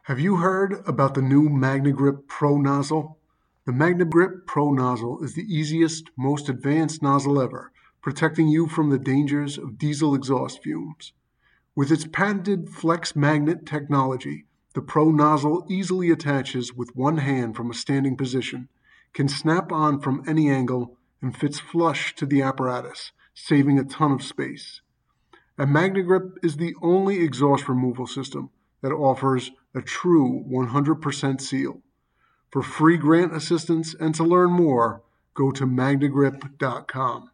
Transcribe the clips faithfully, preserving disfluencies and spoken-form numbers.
Have you heard about the new MagnaGrip Pro nozzle? The MagnaGrip Pro nozzle is the easiest, most advanced nozzle ever, protecting you from the dangers of diesel exhaust fumes. With its patented flex magnet technology, the Pro nozzle easily attaches with one hand from a standing position, can snap on from any angle, and fits flush to the apparatus, saving a ton of space. And MagnaGrip is the only exhaust removal system that offers a true one hundred percent seal. For free grant assistance and to learn more, go to magnagrip dot com.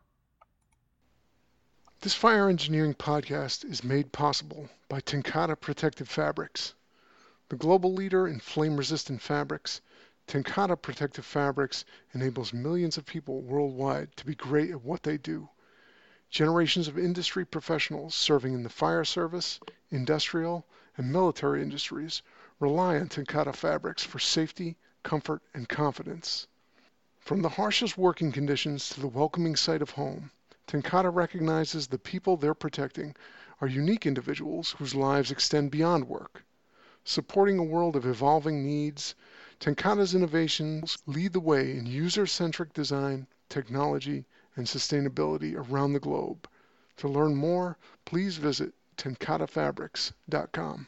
This fire engineering podcast is made possible by TenCate Protective Fabrics. The global leader in flame-resistant fabrics, TenCate Protective Fabrics enables millions of people worldwide to be great at what they do. Generations of industry professionals serving in the fire service, industrial, and military industries rely on TenCate fabrics for safety, comfort, and confidence. From the harshest working conditions to the welcoming sight of home, TenCate recognizes the people they're protecting are unique individuals whose lives extend beyond work. Supporting a world of evolving needs, TenCate's innovations lead the way in user-centric design, technology, and sustainability around the globe. To learn more, please visit tencate fabrics dot com.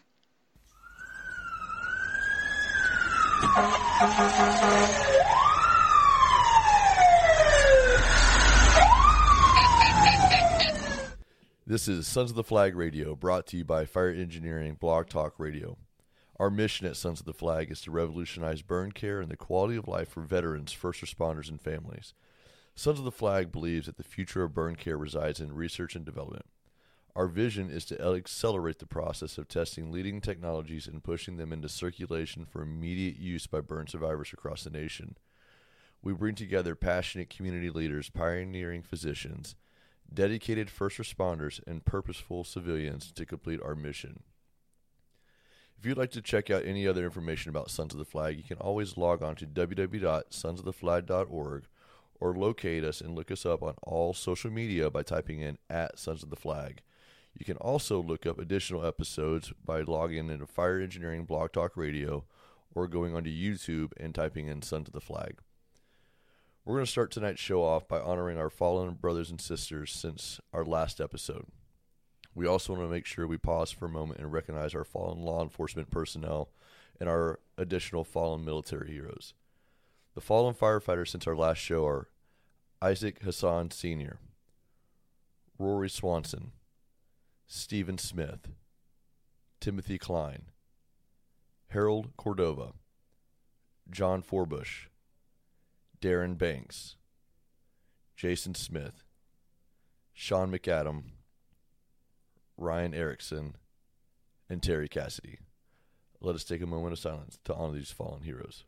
This is Sons of the Flag Radio, brought to you by Fire Engineering Blog Talk Radio. Our mission at Sons of the Flag is to revolutionize burn care and the quality of life for veterans, first responders, and families. Sons of the Flag believes that the future of burn care resides in research and development. Our vision is to accelerate the process of testing leading technologies and pushing them into circulation for immediate use by burn survivors across the nation. We bring together passionate community leaders, pioneering physicians, dedicated first responders, and purposeful civilians to complete our mission. If you'd like to check out any other information about Sons of the Flag, you can always log on to w w w dot sons of the flag dot org or locate us and look us up on all social media by typing in at Sons of the Flag. You can also look up additional episodes by logging into Fire Engineering Blog Talk Radio or going onto YouTube and typing in Sons of the Flag. We're going to start tonight's show off by honoring our fallen brothers and sisters since our last episode. We also want to make sure we pause for a moment and recognize our fallen law enforcement personnel and our additional fallen military heroes. The fallen firefighters since our last show are Isaac Hassan Senior, Rory Swanson, Stephen Smith, Timothy Klein, Harold Cordova, John Forbush, Darren Banks, Jason Smith, Sean McAdam, Ryan Erickson, and Terry Cassidy. Let us take a moment of silence to honor these fallen heroes.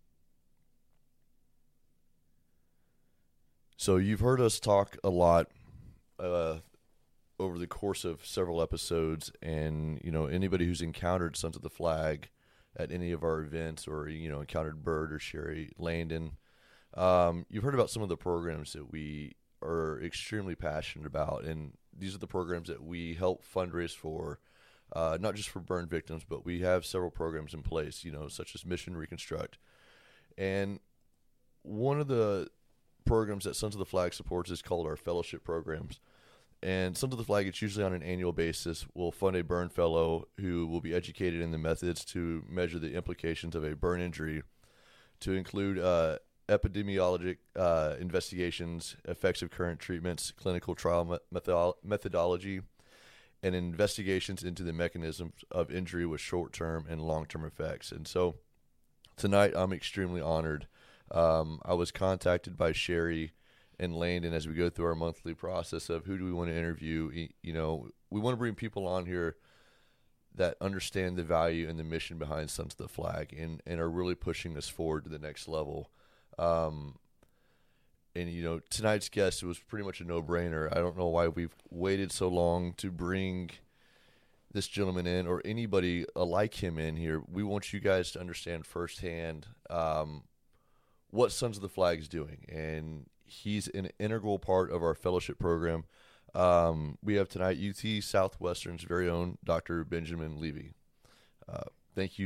So you've heard us talk a lot uh, over the course of several episodes, and you know anybody who's encountered Sons of the Flag at any of our events, or you know encountered Bird or Sherry Landon, um, you've heard about some of the programs that we are extremely passionate about, and these are the programs that we help fundraise for, uh, not just for burn victims, but we have several programs in place, you know, such as Mission Reconstruct, and one of the programs that Sons of the Flag supports is called our fellowship programs. And Sons of the Flag, it's usually on an annual basis, will fund a burn fellow who will be educated in the methods to measure the implications of a burn injury, to include uh, epidemiologic uh, investigations, effects of current treatments, clinical trial me- methodolo- methodology, and investigations into the mechanisms of injury with short-term and long-term effects. And so tonight I'm extremely honored. Um, I was contacted by Sherry and Landon as we go through our monthly process of who do we want to interview. You know, we want to bring people on here that understand the value and the mission behind Sons of the Flag and, and are really pushing us forward to the next level. Um, and, you know, tonight's guest was pretty much a no-brainer. I don't know why we've waited so long to bring this gentleman in or anybody like him in here. We want you guys to understand firsthand um, what Sons of the Flag is doing, and he's an integral part of our fellowship program. Um, we have tonight U T Southwestern's very own Doctor Benjamin Levy. Uh, thank you,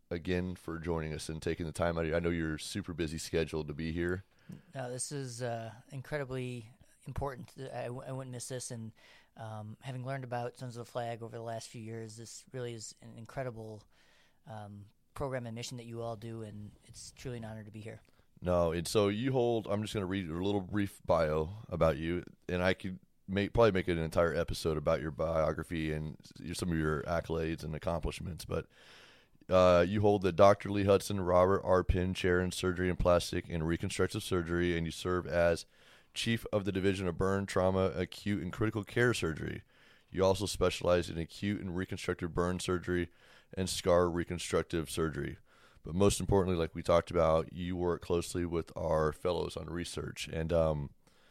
again for joining us and taking the time out of you. I know you're super busy scheduled to be here. No, this is uh, incredibly important. I, I wouldn't miss this, and um, having learned about Sons of the Flag over the last few years, this really is an incredible um, program and mission that you all do, and it's truly an honor to be here. No, and so you hold, I'm just going to read a little brief bio about you, and I could make, probably make an entire episode about your biography and some of your accolades and accomplishments, but uh, you hold the Doctor Lee Hudson Robert R. Penn Chair in Surgery and Plastic and Reconstructive Surgery, and you serve as Chief of the Division of Burn, Trauma, Acute, and Critical Care Surgery. You also specialize in acute and reconstructive burn surgery and scar reconstructive surgery. But most importantly, like we talked about, you work closely with our fellows on research. And um,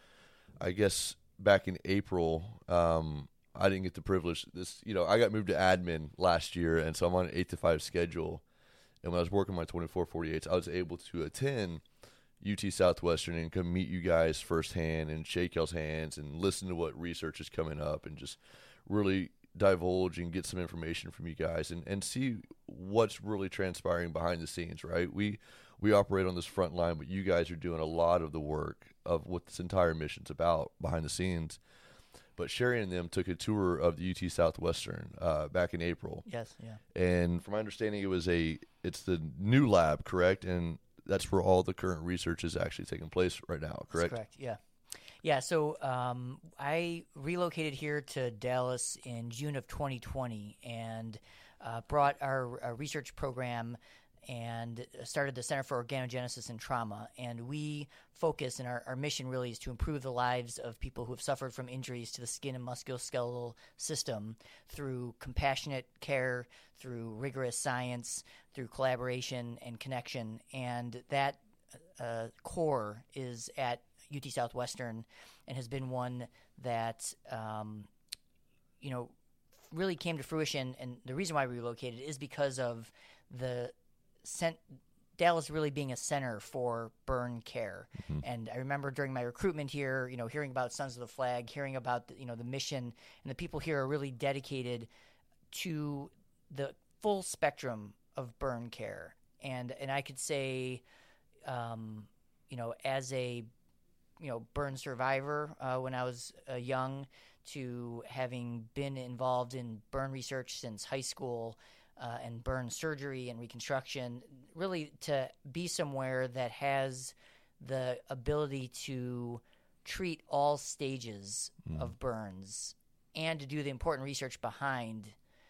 I guess back in April, um, I didn't get the privilege. This, you know, I got moved to admin last year, and so I'm on an eight to five schedule. And when I was working my twenty-four forty-eights, I was able to attend U T Southwestern and come meet you guys firsthand and shake y'all's hands and listen to what research is coming up and just really divulge and get some information from you guys and, and see what's really transpiring behind the scenes, right? We we operate on this front line, but you guys are doing a lot of the work of what this entire mission's about behind the scenes. But Sherry and them took a tour of the U T Southwestern uh, back in April. Yes, yeah. And from my understanding, it was a it's the new lab, correct? And that's where all the current research is actually taking place right now, correct? That's correct, yeah. Yeah, so um, I relocated here to Dallas in June of twenty twenty and uh, brought our, our research program and started the Center for Organogenesis and Trauma. And we focus, and our, our mission really is to improve the lives of people who have suffered from injuries to the skin and musculoskeletal system through compassionate care, through rigorous science, through collaboration and connection. And that uh, core is at U T Southwestern and has been one that, um, you know, really came to fruition. And the reason why we relocated is because of the cent- Dallas really being a center for burn care. Mm-hmm. And I remember during my recruitment here, you know, hearing about Sons of the Flag, hearing about, the, you know, the mission, and the people here are really dedicated to the full spectrum of burn care. And, and I could say, um, you know, as a you know, burn survivor uh, when I was uh, young, to having been involved in burn research since high school uh, and burn surgery and reconstruction, really to be somewhere that has the ability to treat all stages mm. of burns and to do the important research behind.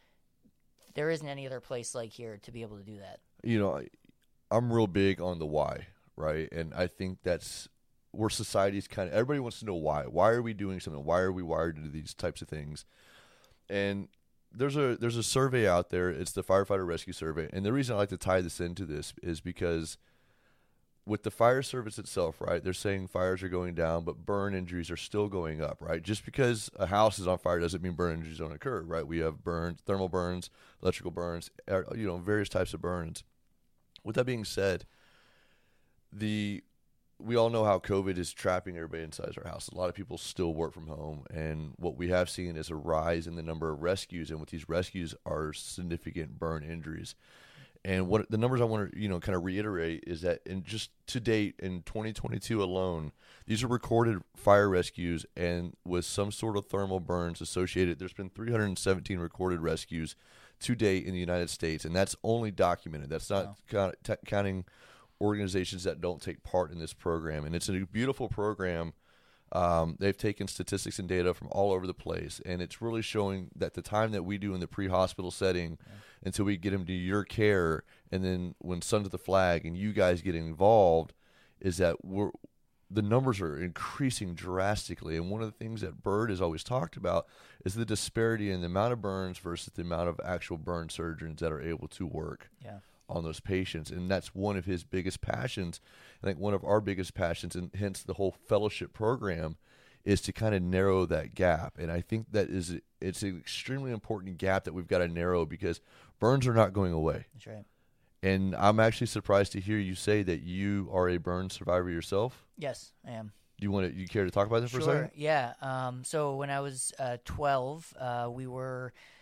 There isn't any other place like here to be able to do that. You know, I'm real big on the why, right? And I think that's where society's kind of, everybody wants to know why. Why are we doing something? Why are we wired to do these types of things? And there's a there's a survey out there. It's the Firefighter Rescue Survey. And the reason I like to tie this into this is because with the fire service itself, right, they're saying fires are going down, but burn injuries are still going up, right? Just because a house is on fire doesn't mean burn injuries don't occur, right? We have burns, thermal burns, electrical burns, you know, various types of burns. With that being said, the we all know how COVID is trapping everybody inside our house. A lot of people still work from home, and what we have seen is a rise in the number of rescues, and with these rescues are significant burn injuries. And what the numbers I want to, you know, kind of reiterate is that in just to date in twenty twenty-two alone, these are recorded fire rescues, and with some sort of thermal burns associated, there's been three hundred seventeen recorded rescues to date in the United States, and that's only documented. That's not wow. count, t- counting organizations that don't take part in this program. And it's a beautiful program. Um, they've taken statistics and data from all over the place, and it's really showing that the time that we do in the pre-hospital setting yeah. until we get them to your care, and then when Sons of the Flag and you guys get involved, is that we're the numbers are increasing drastically. And one of the things that Bird has always talked about is the disparity in the amount of burns versus the amount of actual burn surgeons that are able to work yeah. on those patients. And that's one of his biggest passions. I think one of our biggest passions, and hence the whole fellowship program, is to kind of narrow that gap. And I think that is it's an extremely important gap that we've got to narrow, because burns are not going away. That's right. And I'm actually surprised to hear you say that you are a burn survivor yourself. Yes, I am. You want to? You care to talk about this sure, for a second? Yeah. Um, so when I was uh, twelve, uh, we were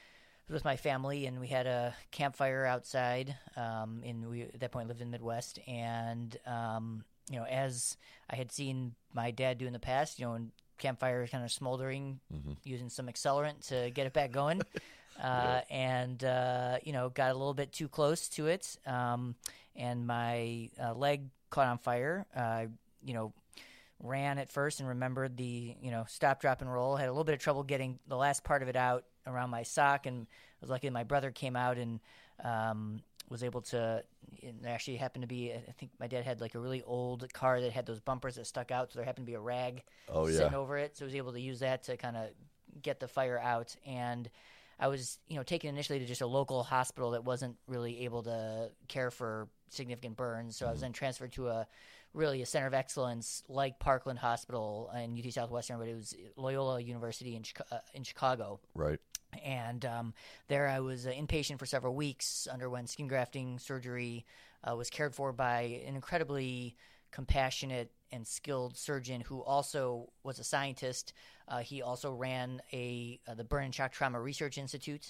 was with my family, and we had a campfire outside. Um, and we at that point lived in the Midwest, and um, you know, as I had seen my dad do in the past, you know, when campfire kind of smoldering, mm-hmm. using some accelerant to get it back going, uh, yeah. and uh, you know, got a little bit too close to it, um, and my uh, leg caught on fire. Uh, you know. Ran at first and remembered the, you know, stop, drop, and roll. Had a little bit of trouble getting the last part of it out around my sock, and I was lucky that my brother came out and um, was able to. It actually happened to be, I think my dad had like a really old car that had those bumpers that stuck out, so there happened to be a rag oh, yeah. sitting over it, so I was able to use that to kind of get the fire out. And I was, you know, taken initially to just a local hospital that wasn't really able to care for significant burns, so mm-hmm. I was then transferred to a really a center of excellence like Parkland Hospital in U T Southwestern, but it was Loyola University in, uh, in Chicago. Right. And um, there I was uh, inpatient for several weeks, underwent skin grafting surgery, uh, was cared for by an incredibly compassionate and skilled surgeon who also was a scientist. Uh, he also ran a uh, the Burn and Shock Trauma Research Institute,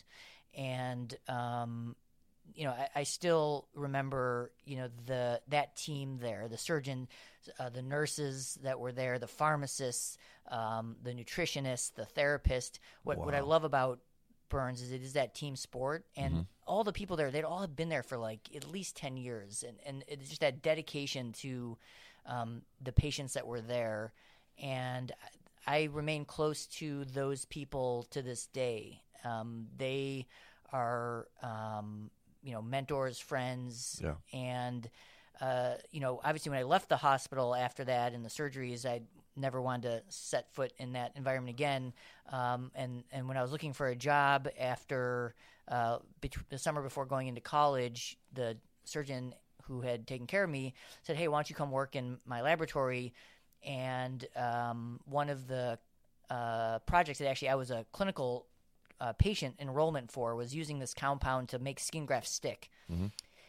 and um, you know, I, I still remember, you know, the that team there, the surgeon, uh, the nurses that were there, the pharmacists, um, the nutritionists, the therapist. What wow. what I love about burns is it is that team sport, and mm-hmm. all the people there, they'd all have been there for like at least ten years, and, and it's just that dedication to um, the patients that were there, and I remain close to those people to this day. Um, they are um, you know, mentors, friends, yeah. and, uh, you know, obviously when I left the hospital after that and the surgeries, I never wanted to set foot in that environment again. Um, and, and when I was looking for a job after uh, bet- the summer before going into college, the surgeon who had taken care of me said, hey, why don't you come work in my laboratory? And um, one of the uh, projects that actually I was a clinical Uh, patient enrollment for was using this compound to make skin grafts stick. Mm-hmm.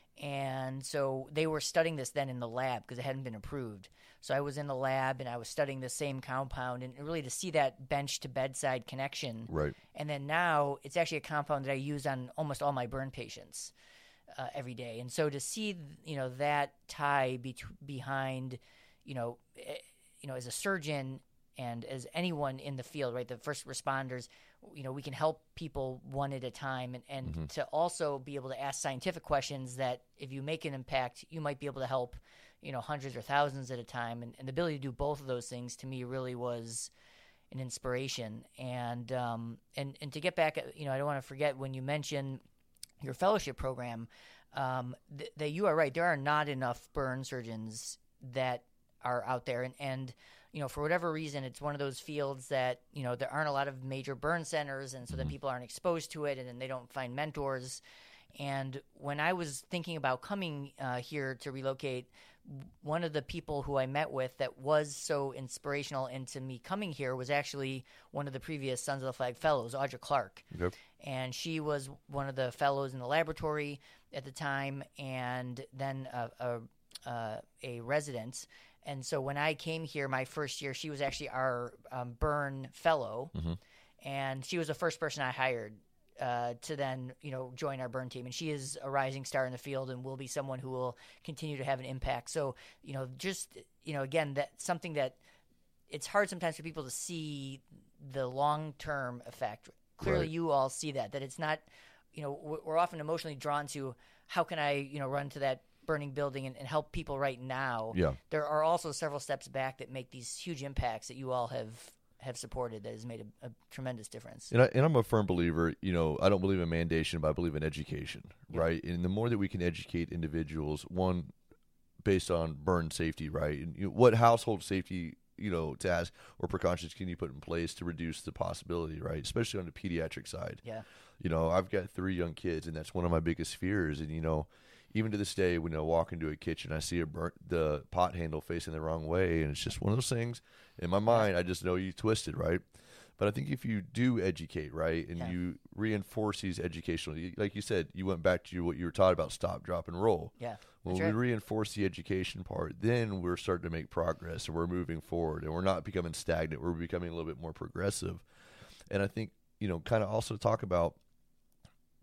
And so they were studying this then in the lab because it hadn't been approved. So I was in the lab and I was studying the same compound, and really to see that bench to bedside connection. Right. And then now it's actually a compound that I use on almost all my burn patients uh, every day. And so to see, you know, that tie be- behind, you know, eh, you know, as a surgeon and as anyone in the field, right, the first responders, you know, we can help people one at a time, and, and mm-hmm. to also be able to ask scientific questions that if you make an impact, you might be able to help, you know, hundreds or thousands at a time. And, and the ability to do both of those things to me really was an inspiration. And, um, and, and to get back, you know, I don't want to forget when you mentioned your fellowship program, um, th- that you are right. There are not enough burn surgeons that are out there. And, and, you know, for whatever reason, it's one of those fields that, you know, there aren't a lot of major burn centers, and so mm-hmm. that people aren't exposed to it, and then they don't find mentors. And when I was thinking about coming uh, here to relocate, one of the people who I met with that was so inspirational into me coming here was actually one of the previous Sons of the Flag fellows, Audra Clark. Yep. And she was one of the fellows in the laboratory at the time, and then a, a, a, a resident. And so when I came here my first year, she was actually our um, burn fellow, mm-hmm. and she was the first person I hired uh, to then, you know, join our burn team. And she is a rising star in the field and will be someone who will continue to have an impact. So, you know, just, you know, again, that's something that it's hard sometimes for people to see the long-term effect. Clearly, right. you all see that, that it's not, you know, we're often emotionally drawn to how can I, you know, run to that burning building and, and help people right now. Yeah. There are also several steps back that make these huge impacts that you all have have supported that has made a, a tremendous difference. And, I, and I'm a firm believer, you know, I don't believe in mandation, but I believe in education, yeah. right? And the more that we can educate individuals, one, based on burn safety, right? And, you know, what household safety, you know, tasks or precautions can you put in place to reduce the possibility, right? Especially on the pediatric side. Yeah. You know, I've got three young kids, and that's one of my biggest fears. And, you know, even to this day, when I walk into a kitchen, I see a burnt, the pot handle facing the wrong way, and it's just one of those things. In my mind, I just know you twisted, right? But I think if you do educate, right, and yeah. you reinforce these educational, like you said, you went back to what you were taught about stop, drop, and roll. Yeah. When we right. reinforce the education part, then we're starting to make progress, and we're moving forward, and we're not becoming stagnant. We're becoming a little bit more progressive. And I think, you know, kind of also talk about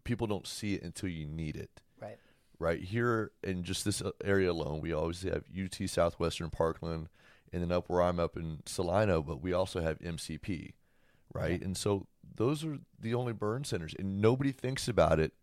people don't see it until you need it. Right. Right here in just this area alone, we always have U T Southwestern Parkland, and then up where I'm up in Salino, but we also have M C P, right? Yeah. And so those are the only burn centers, and nobody thinks about it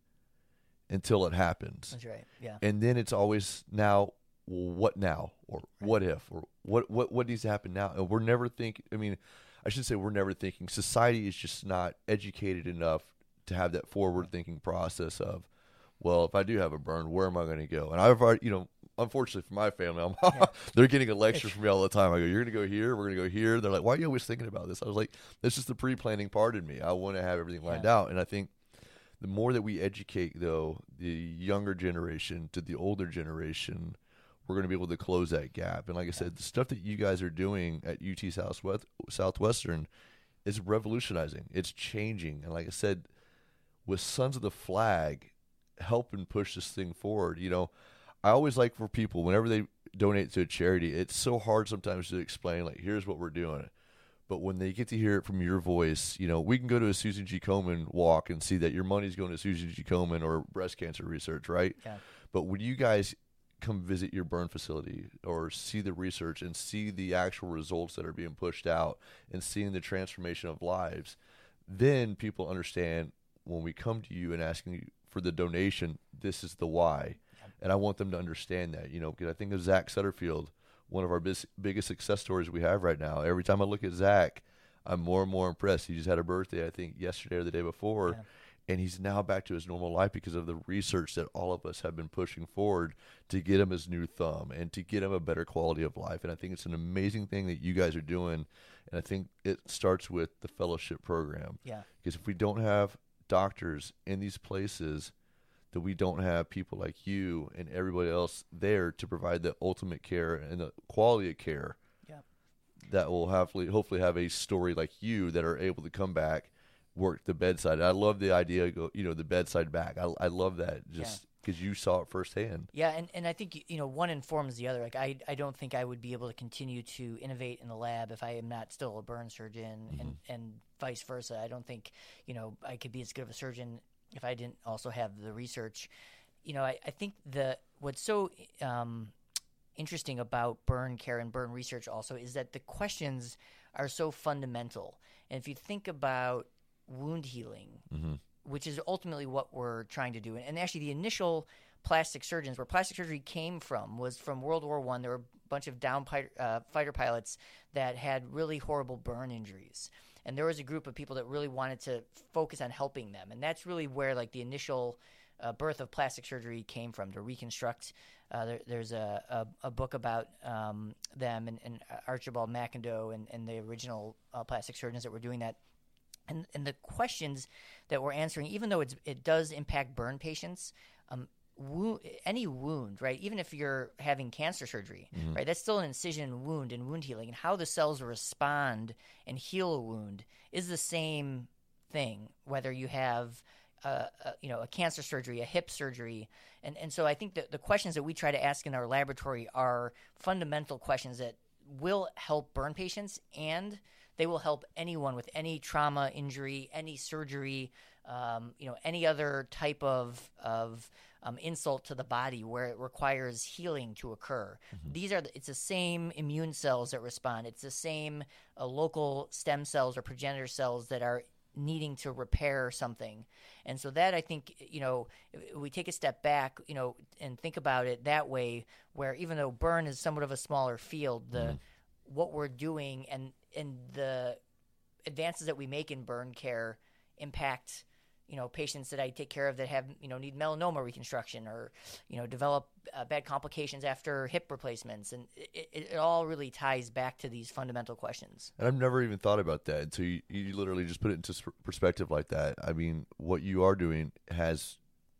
until it happens. That's right. Yeah. And then it's always now, well, what now, or right. what if, or what what what needs to happen now? And we're never thinking. I mean, I should say we're never thinking. Society is just not educated enough to have that forward thinking process of, well, if I do have a burn, where am I going to go? And I've already, you know, unfortunately for my family, I'm, yeah. they're getting a lecture from me all the time. I go, you're going to go here, we're going to go here. They're like, why are you always thinking about this? I was like, this is the pre-planning part in me. I want to have everything lined yeah. out. And I think the more that we educate, though, the younger generation to the older generation, we're going to be able to close that gap. And like I said, the stuff that you guys are doing at U T Southwest, Southwestern is revolutionizing. It's changing. And like I said, with Sons of the Flag, helping push this thing forward. You know, I always like for people, whenever they donate to a charity, it's so hard sometimes to explain, like, here's what we're doing. But when they get to hear it from your voice, you know, we can go to a Susan G. Komen walk and see that your money's going to Susan G. Komen or breast cancer research, right? Yeah. But when you guys come visit your burn facility or see the research and see the actual results that are being pushed out and seeing the transformation of lives, then people understand when we come to you and asking you for the donation, this is the why. And I want them to understand that, you know, because I think of Zach Sutterfield, one of our bis- biggest success stories we have right now. Every time I look at Zach, I'm more and more impressed. He just had a birthday, I think, yesterday or the day before, yeah. and he's now back to his normal life because of the research that all of us have been pushing forward to get him his new thumb and to get him a better quality of life. And I think it's an amazing thing that you guys are doing, and I think it starts with the fellowship program. Yeah. Because if we don't have doctors in these places, that we don't have people like you and everybody else there to provide the ultimate care and the quality of care. Yeah. That will hopefully hopefully have a story like you that are able to come back, work the bedside. I love the idea, you know, the bedside back. I I love that just because yeah. you saw it firsthand. Yeah, and, and I think, you know, one informs the other. Like, I, I don't think I would be able to continue to innovate in the lab if I am not still a burn surgeon, mm-hmm. and, and vice versa. I don't think, you know, I could be as good of a surgeon if I didn't also have the research. You know, I, I think the what's so um, interesting about burn care and burn research also is that the questions are so fundamental. And if you think about wound healing, mm-hmm. which is ultimately what we're trying to do, and, and actually the initial plastic surgeons, where plastic surgery came from, was from World War One. There were a bunch of down pi- uh, fighter pilots that had really horrible burn injuries. And there was a group of people that really wanted to focus on helping them. And that's really where, like, the initial uh, birth of plastic surgery came from, to reconstruct. Uh, there, there's a, a, a book about um, them and, and Archibald McIndoe and, and the original uh, plastic surgeons that were doing that. And, and the questions that we're answering, even though it's, it does impact burn patients, um, Wound, any wound, right? Even if you're having cancer surgery, mm-hmm. right? That's still an incision wound and wound healing. And how the cells respond and heal a wound is the same thing, whether you have, uh, a, you know, a cancer surgery, a hip surgery. And, and so I think that the questions that we try to ask in our laboratory are fundamental questions that will help burn patients, and they will help anyone with any trauma, injury, any surgery, um, you know, any other type of of um, insult to the body where it requires healing to occur. Mm-hmm. These are the, it's the same immune cells that respond. It's the same uh, local stem cells or progenitor cells that are needing to repair something. And so that, I think, you know, we take a step back, you know, and think about it that way, where even though burn is somewhat of a smaller field, the mm-hmm. what we're doing and and the advances that we make in burn care impact, you know, patients that I take care of that have, you know, need melanoma reconstruction, or, you know, develop uh, bad complications after hip replacements. And it, it, it all really ties back to these fundamental questions. And I've never even thought about that until you, you literally just put it into perspective like that. I mean, what you are doing has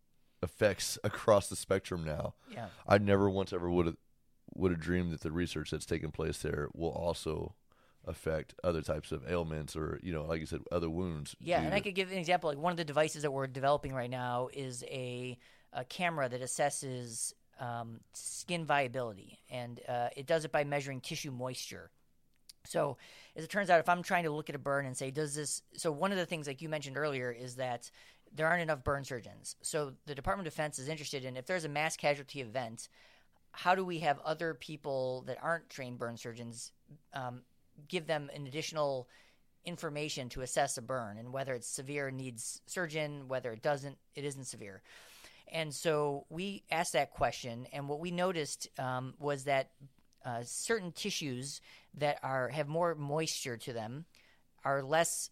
effects across the spectrum now. Yeah. I never once ever would have would have dreamed that the research that's taking place there will also affect other types of ailments, or, you know, like you said, other wounds. Yeah, and I could give an example. Like, one of the devices that we're developing right now is a, a camera that assesses um, skin viability, and uh, it does it by measuring tissue moisture. So, as it turns out, if I'm trying to look at a burn and say, does this – so one of the things, like you mentioned earlier, is that there aren't enough burn surgeons. So the Department of Defense is interested in, if there's a mass casualty event, how do we have other people that aren't trained burn surgeons um, give them an additional information to assess a burn, and whether it's severe, needs surgeon, whether it doesn't, it isn't severe. And so we asked that question, and what we noticed um, was that uh, certain tissues that are have more moisture to them are less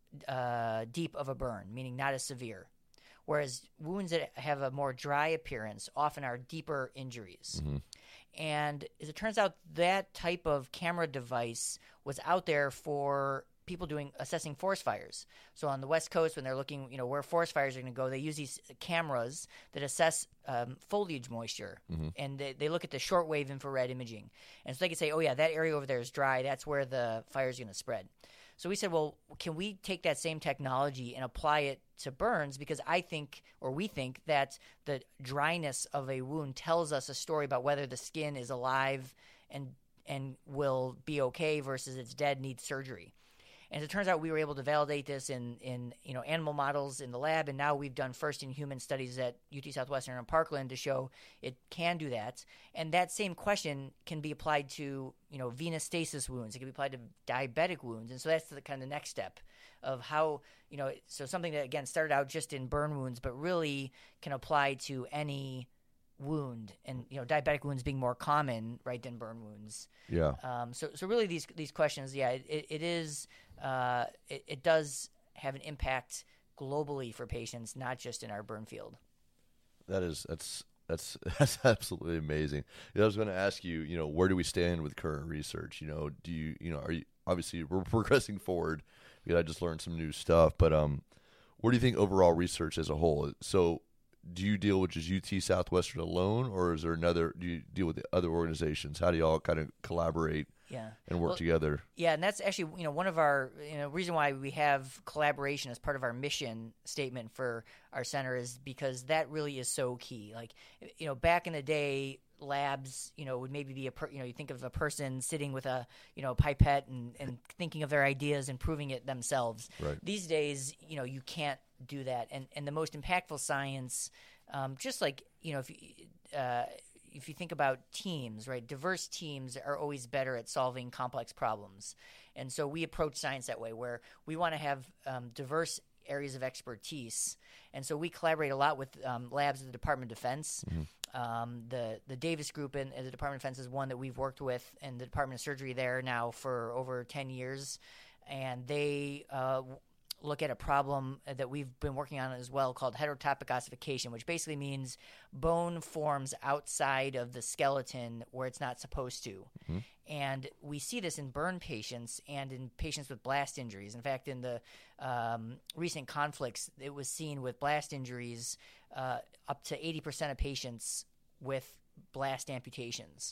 uh, deep of a burn, meaning not as severe. Whereas wounds that have a more dry appearance often are deeper injuries. Mm-hmm. And as it turns out, that type of camera device was out there for people doing assessing forest fires. So on the West Coast, when they're looking, you know, where forest fires are going to go, they use these cameras that assess um, foliage moisture, mm-hmm. and they, they look at the shortwave infrared imaging, and so they can say, oh yeah, that area over there is dry. That's where the fire is going to spread. So we said, well, can we take that same technology and apply it to burns? Because I think, or we think, that the dryness of a wound tells us a story about whether the skin is alive and and will be okay versus it's dead, needs surgery. And it turns out we were able to validate this in, in you know animal models in the lab, and now we've done first in human studies at U T Southwestern and Parkland to show it can do that. And that same question can be applied to you know venous stasis wounds. It can be applied to diabetic wounds, and so that's the kind of the next step of how you know so something that again started out just in burn wounds, but really can apply to any wound, and you know diabetic wounds being more common, right, than burn wounds. Yeah. Um, so so really these these questions, yeah, it, it is uh, it, it does have an impact globally for patients, not just in our burn field. That is that's that's that's absolutely amazing. I was going to ask you, you know, where do we stand with current research? You know, do you you know are you obviously we're progressing forward because I just learned some new stuff, but um, where do you think overall research as a whole? So do you deal with just U T Southwestern alone, or is there another? Do you deal with the other organizations? How do y'all kind of collaborate yeah. and work well, together? Yeah, and that's actually you know one of our you know reason why we have collaboration as part of our mission statement for our center is because that really is so key. Like you know back in the day, labs you know would maybe be a per, you know you think of a person sitting with a you know pipette and, and thinking of their ideas and proving it themselves. Right. These days, you know you can't do that, and and the most impactful science, um, just like you know if you uh, if you think about teams, right, diverse teams are always better at solving complex problems, and so we approach science that way, where we want to have um, diverse areas of expertise, and so we collaborate a lot with um, labs at the Department of Defense. Mm-hmm. Um, the the Davis Group in, in the Department of Defense is one that we've worked with, and the Department of Surgery there now for over ten years, and they uh, look at a problem that we've been working on as well called heterotopic ossification, which basically means bone forms outside of the skeleton where it's not supposed to. Mm-hmm. And we see this in burn patients and in patients with blast injuries. In fact, in the um, recent conflicts, it was seen with blast injuries uh, up to eighty percent of patients with blast amputations.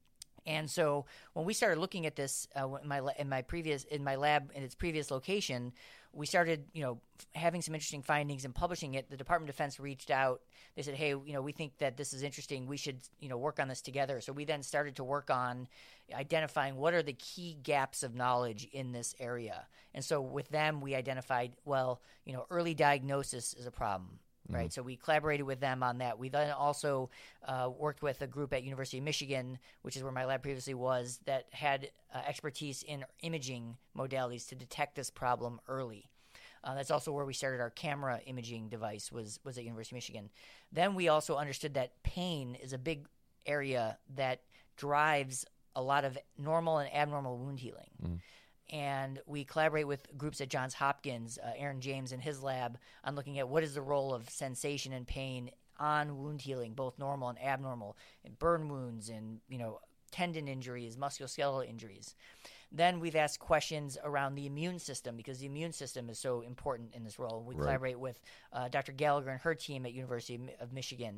And so when we started looking at this uh, in my in my previous in my lab in its previous location, we started you know having some interesting findings and publishing it. The Department of Defense reached out. They said, "Hey, you know, we think that this is interesting. We should you know work on this together." So we then started to work on identifying what are the key gaps of knowledge in this area. And so with them, we identified well, you know, early diagnosis is a problem. Right, mm-hmm. So we collaborated with them on that. We then also uh, worked with a group at University of Michigan, which is where my lab previously was, that had uh, expertise in imaging modalities to detect this problem early. Uh, that's also where we started our camera imaging device was was at University of Michigan. Then we also understood that pain is a big area that drives a lot of normal and abnormal wound healing. Mm-hmm. And we collaborate with groups at Johns Hopkins, uh, Aaron James and his lab, on looking at what is the role of sensation and pain on wound healing, both normal and abnormal, in burn wounds and you know tendon injuries, musculoskeletal injuries. Then we've asked questions around the immune system because the immune system is so important in this role. We right. collaborate with uh, Doctor Gallagher and her team at University of Michigan.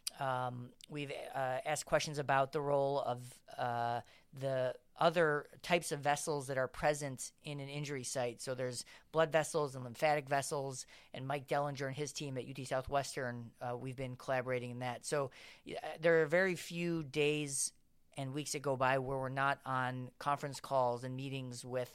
Um, we've uh, asked questions about the role of uh, the other types of vessels that are present in an injury site. So there's blood vessels and lymphatic vessels, and Mike Dellinger and his team at U T Southwestern, uh, we've been collaborating in that. So uh, there are very few days and weeks that go by where we're not on conference calls and meetings with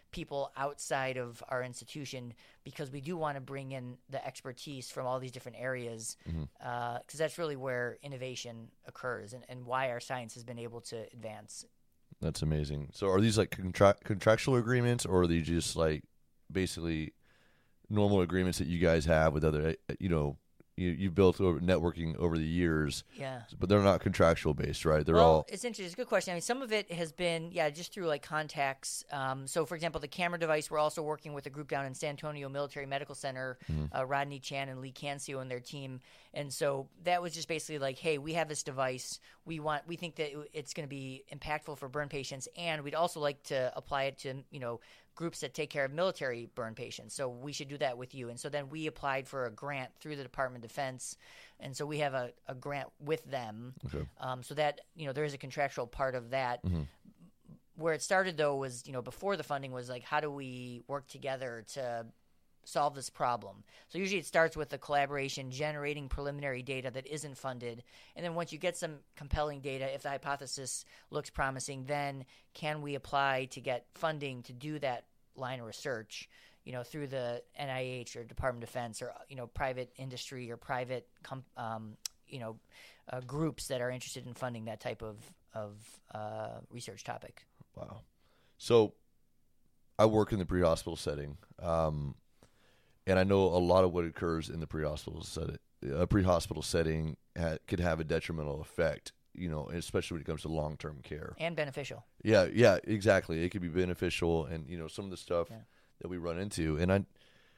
people outside of our institution because we do want to bring in the expertise from all these different areas because mm-hmm. uh, that's really where innovation occurs and, and why our science has been able to advance. That's amazing. So are these like contra- contractual agreements, or are they just like basically normal agreements that you guys have with other, you know, You, you've built over networking over the years, yeah. but they're not contractual based, right? They're well, all. It's interesting. It's a good question. I mean, some of it has been, yeah, just through like contacts. Um, so, for example, the camera device, we're also working with a group down in San Antonio Military Medical Center, mm-hmm. uh, Rodney Chan and Lee Cancio and their team. And so that was just basically like, hey, we have this device. We want, we think that it's going to be impactful for burn patients, and we'd also like to apply it to, you know, groups that take care of military burn patients. So we should do that with you. And so then we applied for a grant through the Department of Defense. And so we have a, a grant with them. Okay. Um, so that, you know, there is a contractual part of that. Mm-hmm. Where it started, though, was, you know, before the funding was like, how do we work together to solve this problem? So usually it starts with a collaboration, generating preliminary data that isn't funded. And then once you get some compelling data, if the hypothesis looks promising, then can we apply to get funding to do that line of research, you know, through the N I H or Department of Defense or, you know, private industry or private, com- um, you know, uh, groups that are interested in funding that type of, of uh, research topic. Wow. So I work in the pre-hospital setting. Um, And I know a lot of what occurs in the pre-hospital setting, a pre-hospital setting ha- could have a detrimental effect, you know, especially when it comes to long-term care. And beneficial. Yeah, yeah, exactly. It could be beneficial, and, you know, some of the stuff yeah. that we run into. And I,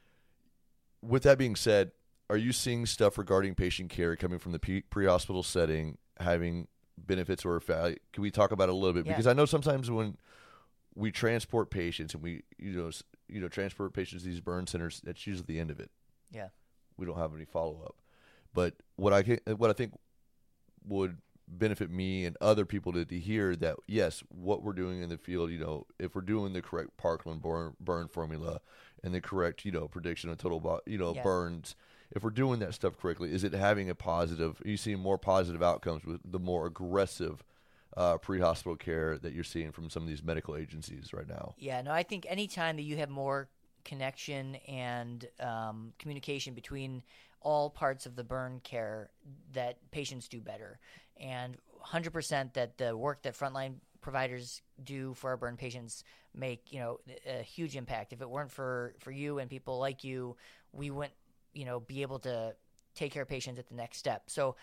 with that being said, are you seeing stuff regarding patient care coming from the pre- pre-hospital setting having benefits or effect? Can we talk about it a little bit? Yeah. Because I know sometimes when we transport patients and we, you know, you know, transport patients to these burn centers, that's usually the end of it. Yeah. We don't have any follow-up. But what I can, what I think would benefit me and other people to, to hear that, yes, what we're doing in the field, you know, if we're doing the correct Parkland burn, burn formula and the correct, you know, prediction of total, bo- you know, yeah. burns, if we're doing that stuff correctly, is it having a positive, are you seeing more positive outcomes with the more aggressive Uh, pre-hospital care that you're seeing from some of these medical agencies right now? Yeah, no, I think anytime that you have more connection and um, communication between all parts of the burn care, that patients do better. And one hundred percent that the work that frontline providers do for our burn patients make, you know, a huge impact. If it weren't for, for you and people like you, we wouldn't, you know, be able to take care of patients at the next step. So,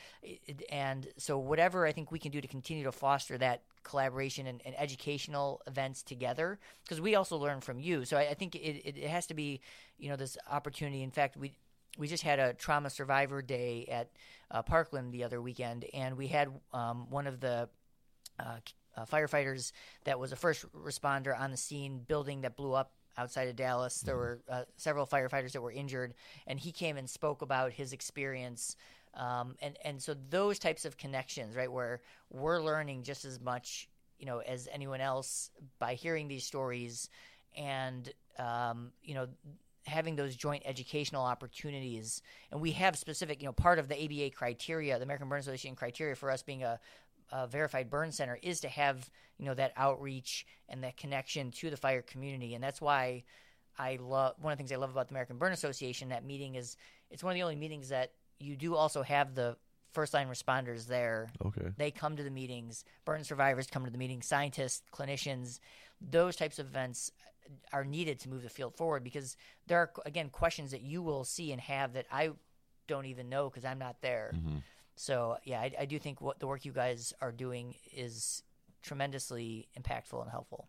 and so whatever I think we can do to continue to foster that collaboration and, and educational events together, because we also learn from you. So I, I think it, it, it has to be, you know, this opportunity. In fact, we we just had a trauma survivor day at uh, Parkland the other weekend, and we had um, one of the uh, uh, firefighters that was a first responder on the scene building that blew up outside of Dallas. There were uh, several firefighters that were injured, and he came and spoke about his experience. Um, and, and so those types of connections, right, where we're learning just as much, you know, as anyone else by hearing these stories and, um, you know, having those joint educational opportunities. And we have specific, you know, part of the A B A criteria, the American Burn Association criteria for us being a A verified burn center is to have, you know, that outreach and that connection to the fire community. And that's why I love, one of the things I love about the American Burn Association, that meeting is, it's one of the only meetings that you do also have the first line responders there. Okay. They come to the meetings, burn survivors come to the meetings, scientists, clinicians. Those types of events are needed to move the field forward, because there are, again, questions that you will see and have that I don't even know because I'm not there. Mm-hmm. So, yeah, I, I do think what the work you guys are doing is tremendously impactful and helpful.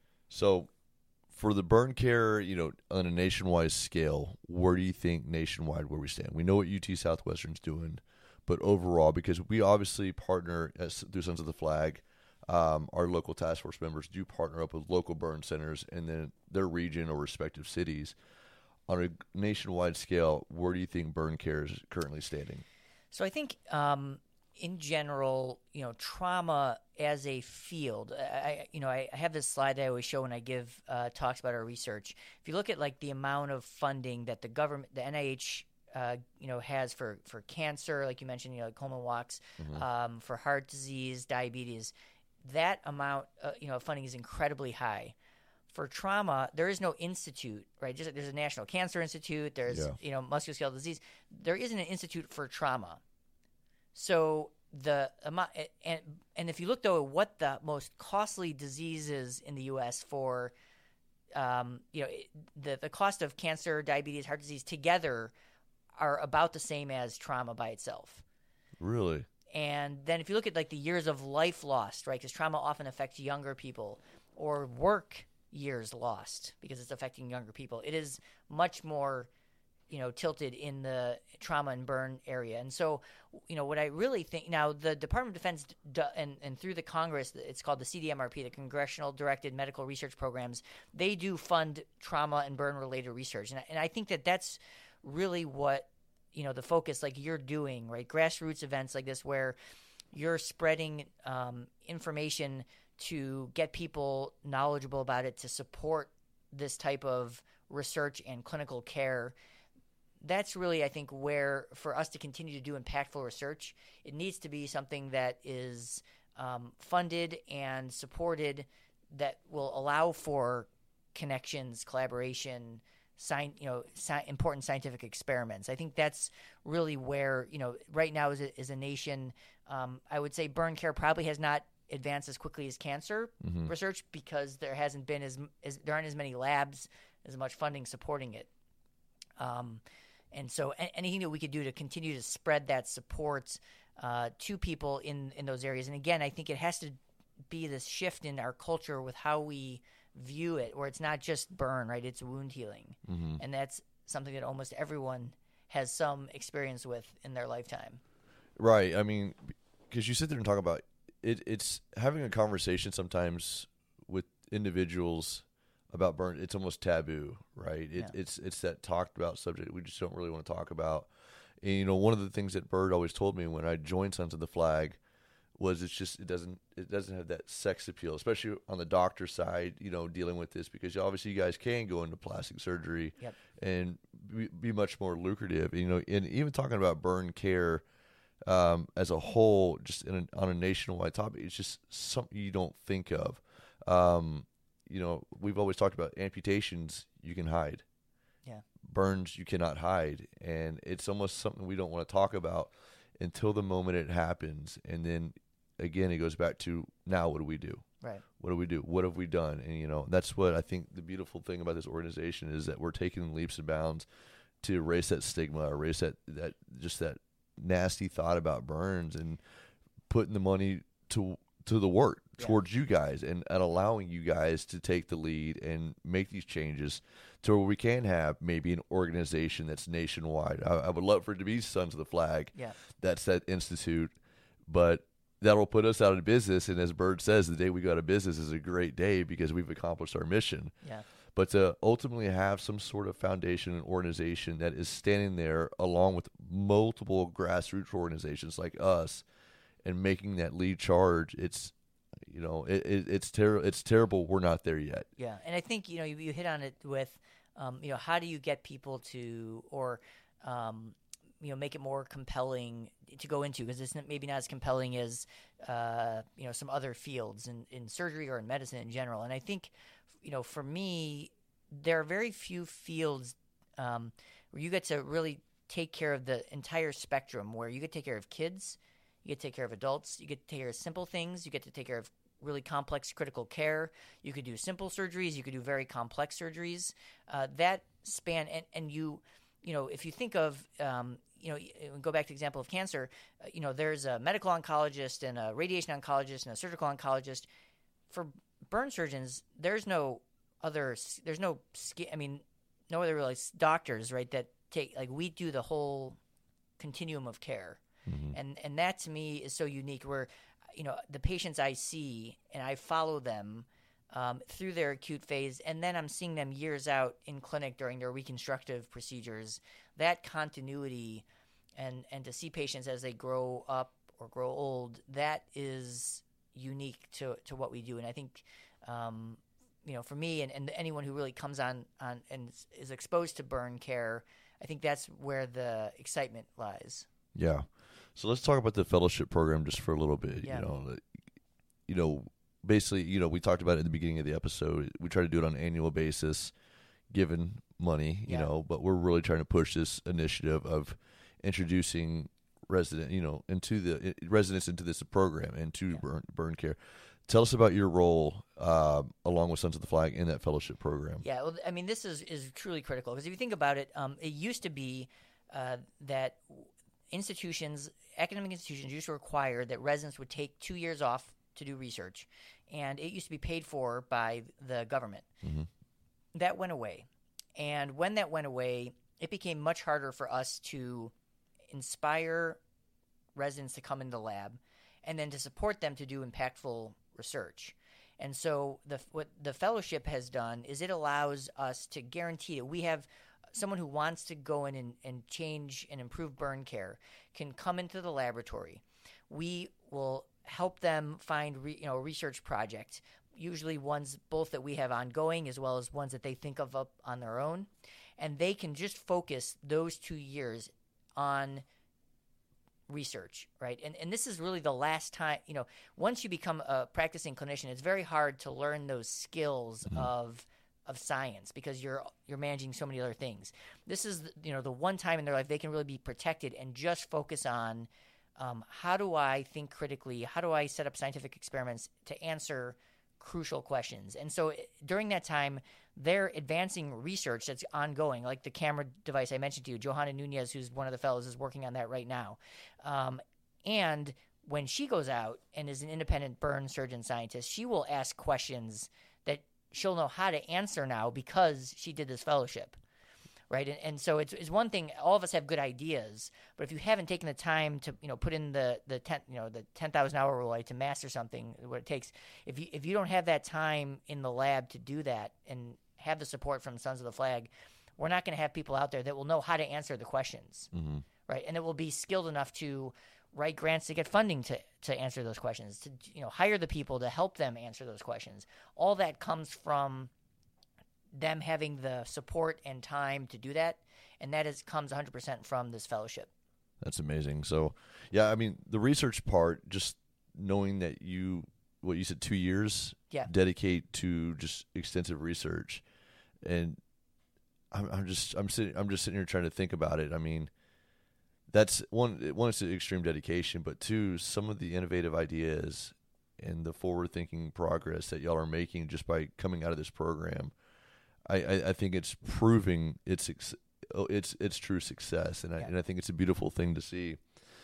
So, for the burn care, you know, on a nationwide scale, where do you think nationwide where we stand? We know what U T Southwestern's doing, but overall, because we obviously partner as, through Sons of the Flag, um, our local task force members do partner up with local burn centers and then their region or respective cities. On a nationwide scale, where do you think burn care is currently standing? So I think, um, in general, you know, trauma as a field, I, you know, I, I have this slide that I always show when I give uh, talks about our research. If you look at like the amount of funding that the government, the N I H, uh, you know, has for, for cancer, like you mentioned, you know, like Coleman Walks, mm-hmm. um, for heart disease, diabetes, that amount, uh, you know, of funding is incredibly high. For trauma, there is no institute, right? Just there's a National Cancer Institute. There's Yeah. you know musculoskeletal disease. There isn't an institute for trauma. So the amount, and and if you look though at what the most costly diseases in the U S for, um, you know, the the cost of cancer, diabetes, heart disease together are about the same as trauma by itself. Really? And then if you look at like the years of life lost, right? Because trauma often affects younger people, or work years lost because it's affecting younger people. It is much more, you know, tilted in the trauma and burn area. And so, you know, what I really think now, the Department of Defense d- and, and through the Congress, it's called the C D M R P, the Congressional Directed Medical Research Programs, they do fund trauma and burn related research. And I, and I think that that's really what, you know, the focus like you're doing, right? Grassroots events like this where you're spreading um, information to get people knowledgeable about it, to support this type of research and clinical care. That's really, I think, where for us to continue to do impactful research, it needs to be something that is um, funded and supported, that will allow for connections, collaboration, Sci- you know, sci- important scientific experiments. I think that's really where, you know, right now as a, as a nation, um, I would say burn care probably has not advanced as quickly as cancer Mm-hmm. research because there hasn't been as, as there aren't as many labs, as much funding supporting it. Um, and so a- anything that we could do to continue to spread that support uh, to people in, in those areas. And again, I think it has to be this shift in our culture with how we view it, where it's not just burn, right? It's wound healing. Mm-hmm. And that's something that almost everyone has some experience with in their lifetime. Right. I mean, because you sit there and talk about it, it's having a conversation sometimes with individuals about burn. It's almost taboo, right? It, Yeah. It's it's that talked about subject we just don't really want to talk about. And, you know, one of the things that Bird always told me when I joined Sons of the Flag was it's just it doesn't it doesn't have that sex appeal, especially on the doctor side, you know, dealing with this, because obviously you guys can go into plastic surgery Yep. and be, be much more lucrative, you know, and even talking about burn care um, as a whole, just in a, on a nationwide topic, it's just something you don't think of. Um, you know, we've always talked about amputations you can hide. Yeah. Burns you cannot hide, and it's almost something we don't want to talk about until the moment it happens. And then again, it goes back to, now what do we do? Right. What do we do? What have we done? And, you know, that's what I think the beautiful thing about this organization is, that we're taking leaps and bounds to erase that stigma, erase that, that just that nasty thought about burns, and putting the money to to the work Yeah. towards you guys, and, and allowing you guys to take the lead and make these changes to where we can have maybe an organization that's nationwide. I, I would love for it to be Sons of the Flag. Yeah. That's that institute, but that'll put us out of business. And as Bird says, the day we go out of business is a great day because we've accomplished our mission. Yeah. But to ultimately have some sort of foundation and organization that is standing there along with multiple grassroots organizations like us and making that lead charge, it's, you know, it, it, it's terrible. It's terrible. We're not there yet. Yeah. And I think, you know, you, you hit on it with, um, you know, how do you get people to, or, um, you know, make it more compelling to go into, because it's maybe not as compelling as, uh, you know, some other fields in, in surgery or in medicine in general. And I think, you know, for me, there are very few fields um, where you get to really take care of the entire spectrum, where you get to take care of kids, you get to take care of adults, you get to take care of simple things, you get to take care of really complex critical care. You could do simple surgeries, you could do very complex surgeries. Uh, that span, and, and you, you know, if you think of, um, you know, go back to the example of cancer, uh, you know, there's a medical oncologist and a radiation oncologist and a surgical oncologist. For burn surgeons, there's no other, there's no, I mean, no other really doctors, right, that take, like, we do the whole continuum of care. Mm-hmm. And and that to me is so unique, where, you know, the patients I see and I follow them um, through their acute phase, and then I'm seeing them years out in clinic during their reconstructive procedures. That continuity, and, and to see patients as they grow up or grow old, that is unique to, to what we do. And I think, um, you know, for me and, and anyone who really comes on, on and is exposed to burn care, I think that's where the excitement lies. Yeah. So let's talk about the fellowship program just for a little bit. Yeah. You know, you know, basically, you know, we talked about it at the beginning of the episode. We try to do it on an annual basis, given money, you Yeah. know, but we're really trying to push this initiative of introducing resident, you know, into the residents into this program and to Yeah. burn, burn care. Tell us about your role uh, along with Sons of the Flag in that fellowship program. Yeah, well, I mean, this is, is truly critical because if you think about it, um, it used to be uh, that institutions, academic institutions, used to require that residents would take two years off to do research, and it used to be paid for by the government. Mm-hmm. That went away, and when that went away, it became much harder for us to inspire residents to come in the lab and then to support them to do impactful research. And so the what the fellowship has done is it allows us to guarantee that we have someone who wants to go in and, and change and improve burn care can come into the laboratory. We will help them find re, you know a research project, usually ones both that we have ongoing as well as ones that they think of up on their own, and they can just focus those two years on research, right? And and this is really the last time, you know, once you become a practicing clinician, it's very hard to learn those skills mm-hmm. of of science because you're you're managing so many other things. This is, you know, the one time in their life they can really be protected and just focus on um, how do I think critically? How do I set up scientific experiments to answer crucial questions? And so during that time, they're advancing research that's ongoing, like the camera device I mentioned to you. Johanna Nunez, who's one of the fellows, is working on that right now. Um, and when she goes out and is an independent burn surgeon scientist, she will ask questions that she'll know how to answer now because she did this fellowship, right? And, and so it's, it's one thing. All of us have good ideas, but if you haven't taken the time to, you know, put in the the ten, you know, the ten thousand hour rule like, to master something, what it takes. If you if you don't have that time in the lab to do that and have the support from Sons of the Flag, we're not going to have people out there that will know how to answer the questions, mm-hmm. right? And that will be skilled enough to write grants to get funding to, to answer those questions, to, you know, hire the people to help them answer those questions. All that comes from them having the support and time to do that, and that is comes one hundred percent from this fellowship. That's amazing. So, yeah, I mean, the research part, just knowing that you, what you said, two years yeah. dedicate to just extensive research. And I'm, I'm just I'm sitting I'm just sitting here trying to think about it. I mean, that's one one it's an extreme dedication, but two, some of the innovative ideas and the forward thinking progress that y'all are making just by coming out of this program, I, I, I think it's proving its its its true success, and I yeah. and I think it's a beautiful thing to see.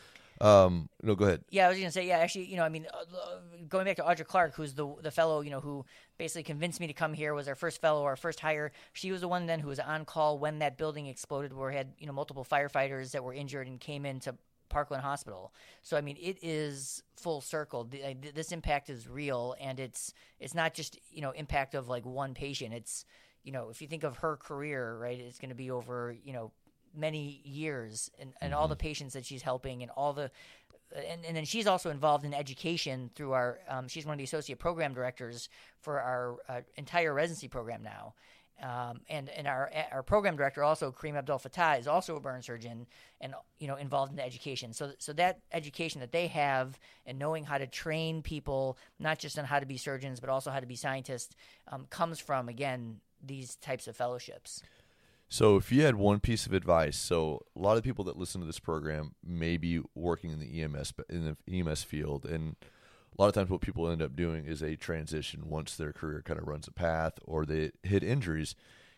Um, no, go ahead. Yeah, I was going to say, yeah, actually, you know, I mean, uh, going back to Audra Clark, who's the the fellow, you know, who basically convinced me to come here, was our first fellow, our first hire. She was the one then who was on call when that building exploded, where we had, you know, multiple firefighters that were injured and came into Parkland Hospital. So, I mean, it is full circle. This impact is real, and it's it's not just, you know, impact of like one patient. It's, you know, if you think of her career, right, it's going to be over, you know, many years, and, and mm-hmm. all the patients that she's helping, and all the, and, and then she's also involved in education through our, um, she's one of the associate program directors for our uh, entire residency program now. Um, and, and our our program director, also Kareem Abdel Fattah, is also a burn surgeon and, you know, involved in the education. So so that education that they have and knowing how to train people, not just on how to be surgeons, but also how to be scientists, um, comes from, again, these types of fellowships. So if you had one piece of advice, so a lot of people that listen to this program may be working in the E M S in the E M S field, and a lot of times what people end up doing is a transition once their career kind of runs a path, or they hit injuries,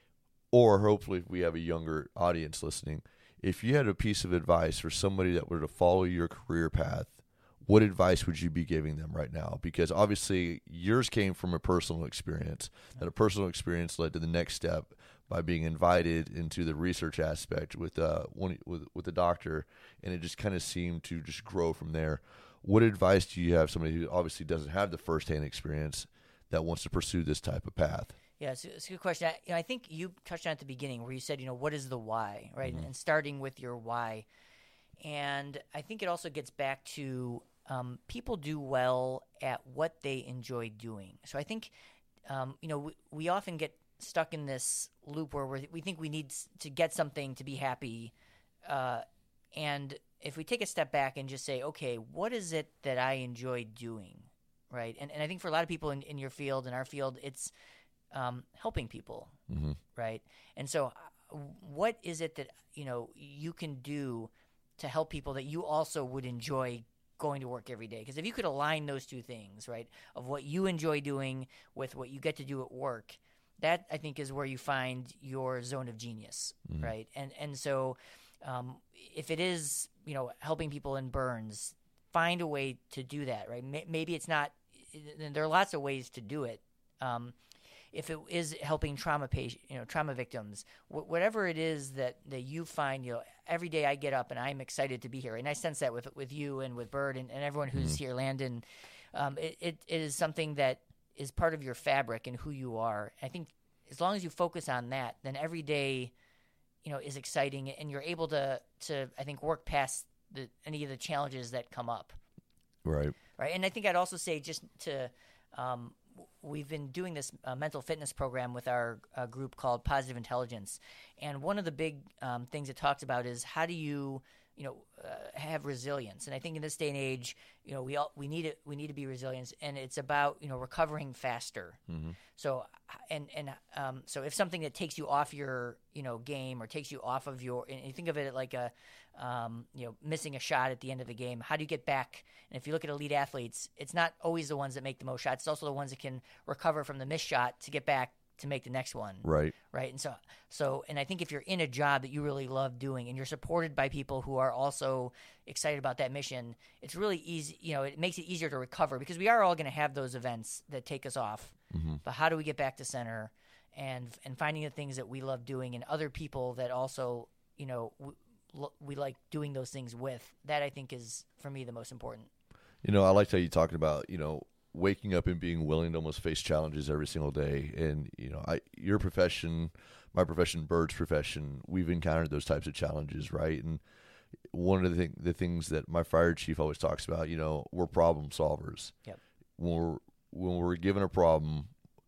or hopefully if we have a younger audience listening, if you had a piece of advice for somebody that were to follow your career path, what advice would you be giving them right now? Because obviously yours came from a personal experience, that a personal experience led to the next step by being invited into the research aspect with uh one with with the doctor, and it just kind of seemed to just grow from there. What advice do you have somebody who obviously doesn't have the firsthand experience that wants to pursue this type of path? Yeah, it's, it's a good question. I, you know, I think you touched on it at the beginning where you said, you know, what is the why, right? Mm-hmm. And starting with your why. And I think it also gets back to um, people do well at what they enjoy doing. So I think, um, you know, we, we often get stuck in this loop where we're, we think we need to get something to be happy. Uh, and if we take a step back and just say, okay, what is it that I enjoy doing, right? And and I think for a lot of people in, in your field, in our field, it's um, helping people, Mm-hmm. right? And so, uh, what is it that you know you can do to help people that you also would enjoy going to work every day? Because if you could align those two things, right, of what you enjoy doing with what you get to do at work, that I think is where you find your zone of genius, Mm-hmm. right? And and so, um, if it is you know helping people in burns, find a way to do that, right? Maybe it's not. There are lots of ways to do it. Um, if it is helping trauma patient, you know, trauma victims, wh- whatever it is that, that you find, you know, every day I get up and I'm excited to be here, and I sense that with with you and with Bird and, and everyone who's Mm-hmm. here, Landon. Um, it, it it is something that is part of your fabric and who you are. I think as long as you focus on that, then every day, you know, is exciting, and you're able to to I think work past the, any of the challenges that come up. Right. Right. And I think I'd also say just to, um, we've been doing this uh, mental fitness program with our uh, group called Positive Intelligence. And one of the big um, things it talks about is how do you, you know, uh, have resilience. And I think in this day and age, you know, we all, we need it, we need to be resilient, and it's about, you know, recovering faster. Mm-hmm. So, and, and, um, so if something that takes you off your, you know, game or takes you off of your, and you think of it like a, um, you know, missing a shot at the end of the game, how do you get back? And if you look at elite athletes, it's not always the ones that make the most shots. It's also the ones that can recover from the missed shot to get back to make the next one. Right. Right. And so, so, and I think if you're in a job that you really love doing and you're supported by people who are also excited about that mission, it's really easy, you know, it makes it easier to recover, because we are all going to have those events that take us off. Mm-hmm. But how do we get back to center, and, and finding the things that we love doing and other people that also, you know, we, we like doing those things with, that I think is for me the most important. You know, I liked how you talking about, you know, waking up and being willing to almost face challenges every single day. And, you know, I, your profession, my profession, Bird's profession, we've encountered those types of challenges, right? And one of the, th- the things that my fire chief always talks about, you know, we're problem solvers. Yep. When we're, when we're given a problem,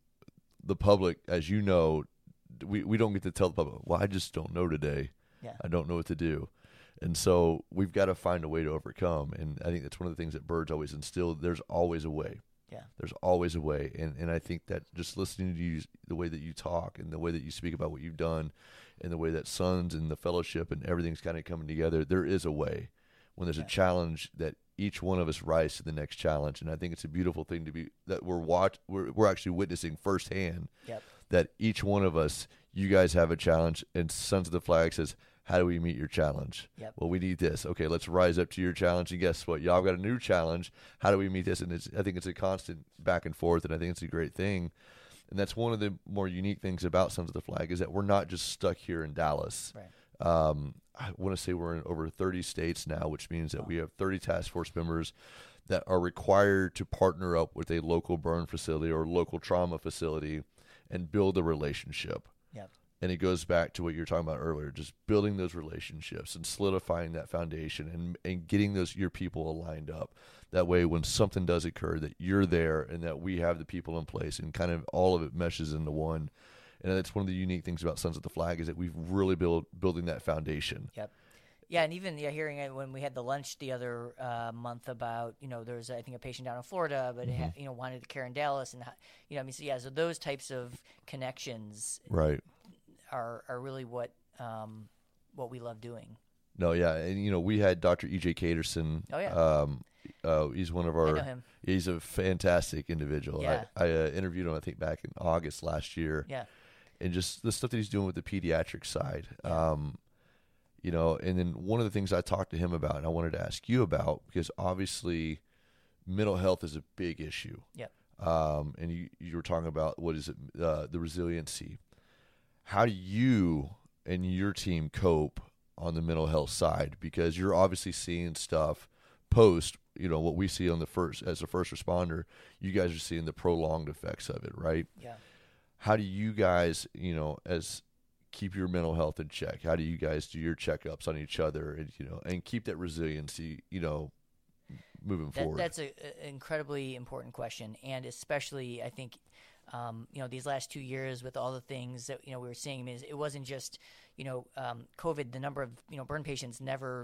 the public, as you know, we, we don't get to tell the public, well, I just don't know today. Yeah. I don't know what to do. And so we've got to find a way to overcome. And I think that's one of the things that Bird's always instilled. There's always a way. Yeah. There's always a way. And and I think that just listening to you, the way that you talk and the way that you speak about what you've done and the way that Sons and the fellowship and everything's kind of coming together, there is a way. When there's Yeah. a challenge, that each one of us rise to the next challenge. And I think it's a beautiful thing to be, that we're watch, we're, we're actually witnessing firsthand Yep. that each one of us, you guys have a challenge, and Sons of the Flag says, how do we meet your challenge? Yep. Well, we need this. Okay, let's rise up to your challenge. And guess what? Y'all got a new challenge. How do we meet this? And it's, I think it's a constant back and forth, and I think it's a great thing. And that's one of the more unique things about Sons of the Flag, is that we're not just stuck here in Dallas. Right. Um, I want to say we're in over thirty states now, which means that we have thirty task force members that are required to partner up with a local burn facility or local trauma facility and build a relationship. Yep. And it goes back to what you were talking about earlier, just building those relationships and solidifying that foundation and, and getting those your people aligned up. That way, when something does occur, that you're there and that we have the people in place, and kind of all of it meshes into one. And that's one of the unique things about Sons of the Flag, is that we've really built building that foundation. Yep. Yeah, and even yeah, hearing it when we had the lunch the other uh, month about, you know, there was, I think, a patient down in Florida, but, Mm-hmm. it ha- you know, wanted to care in Dallas. And, you know, I mean, so, yeah, so those types of connections Right. are, are really what um, what we love doing. No, yeah. And, you know, we had Doctor E J Caterson. Oh, yeah. Um, uh, he's one of our, I know him. he's a fantastic individual. Yeah. I, I uh, interviewed him, I think, back in August last year. Yeah. And just the stuff that he's doing with the pediatric side. Um, you know, and then one of the things I talked to him about, and I wanted to ask you about, because obviously mental health is a big issue. Yep. Um, and you, you were talking about, what is it, uh, the resiliency. How do you and your team cope on the mental health side? Because you're obviously seeing stuff post, you know, what we see on the first, as a first responder, you guys are seeing the prolonged effects of it, right? Yeah. How do you guys, you know, as keep your mental health in check? How do you guys do your checkups on each other, and, you know, and keep that resiliency, you know, moving That, forward? that's an incredibly important question, and especially I think, um, you know, these last two years with all the things that, you know, we were seeing, is it wasn't just, you know, um, COVID. The number of, you know, burn patients never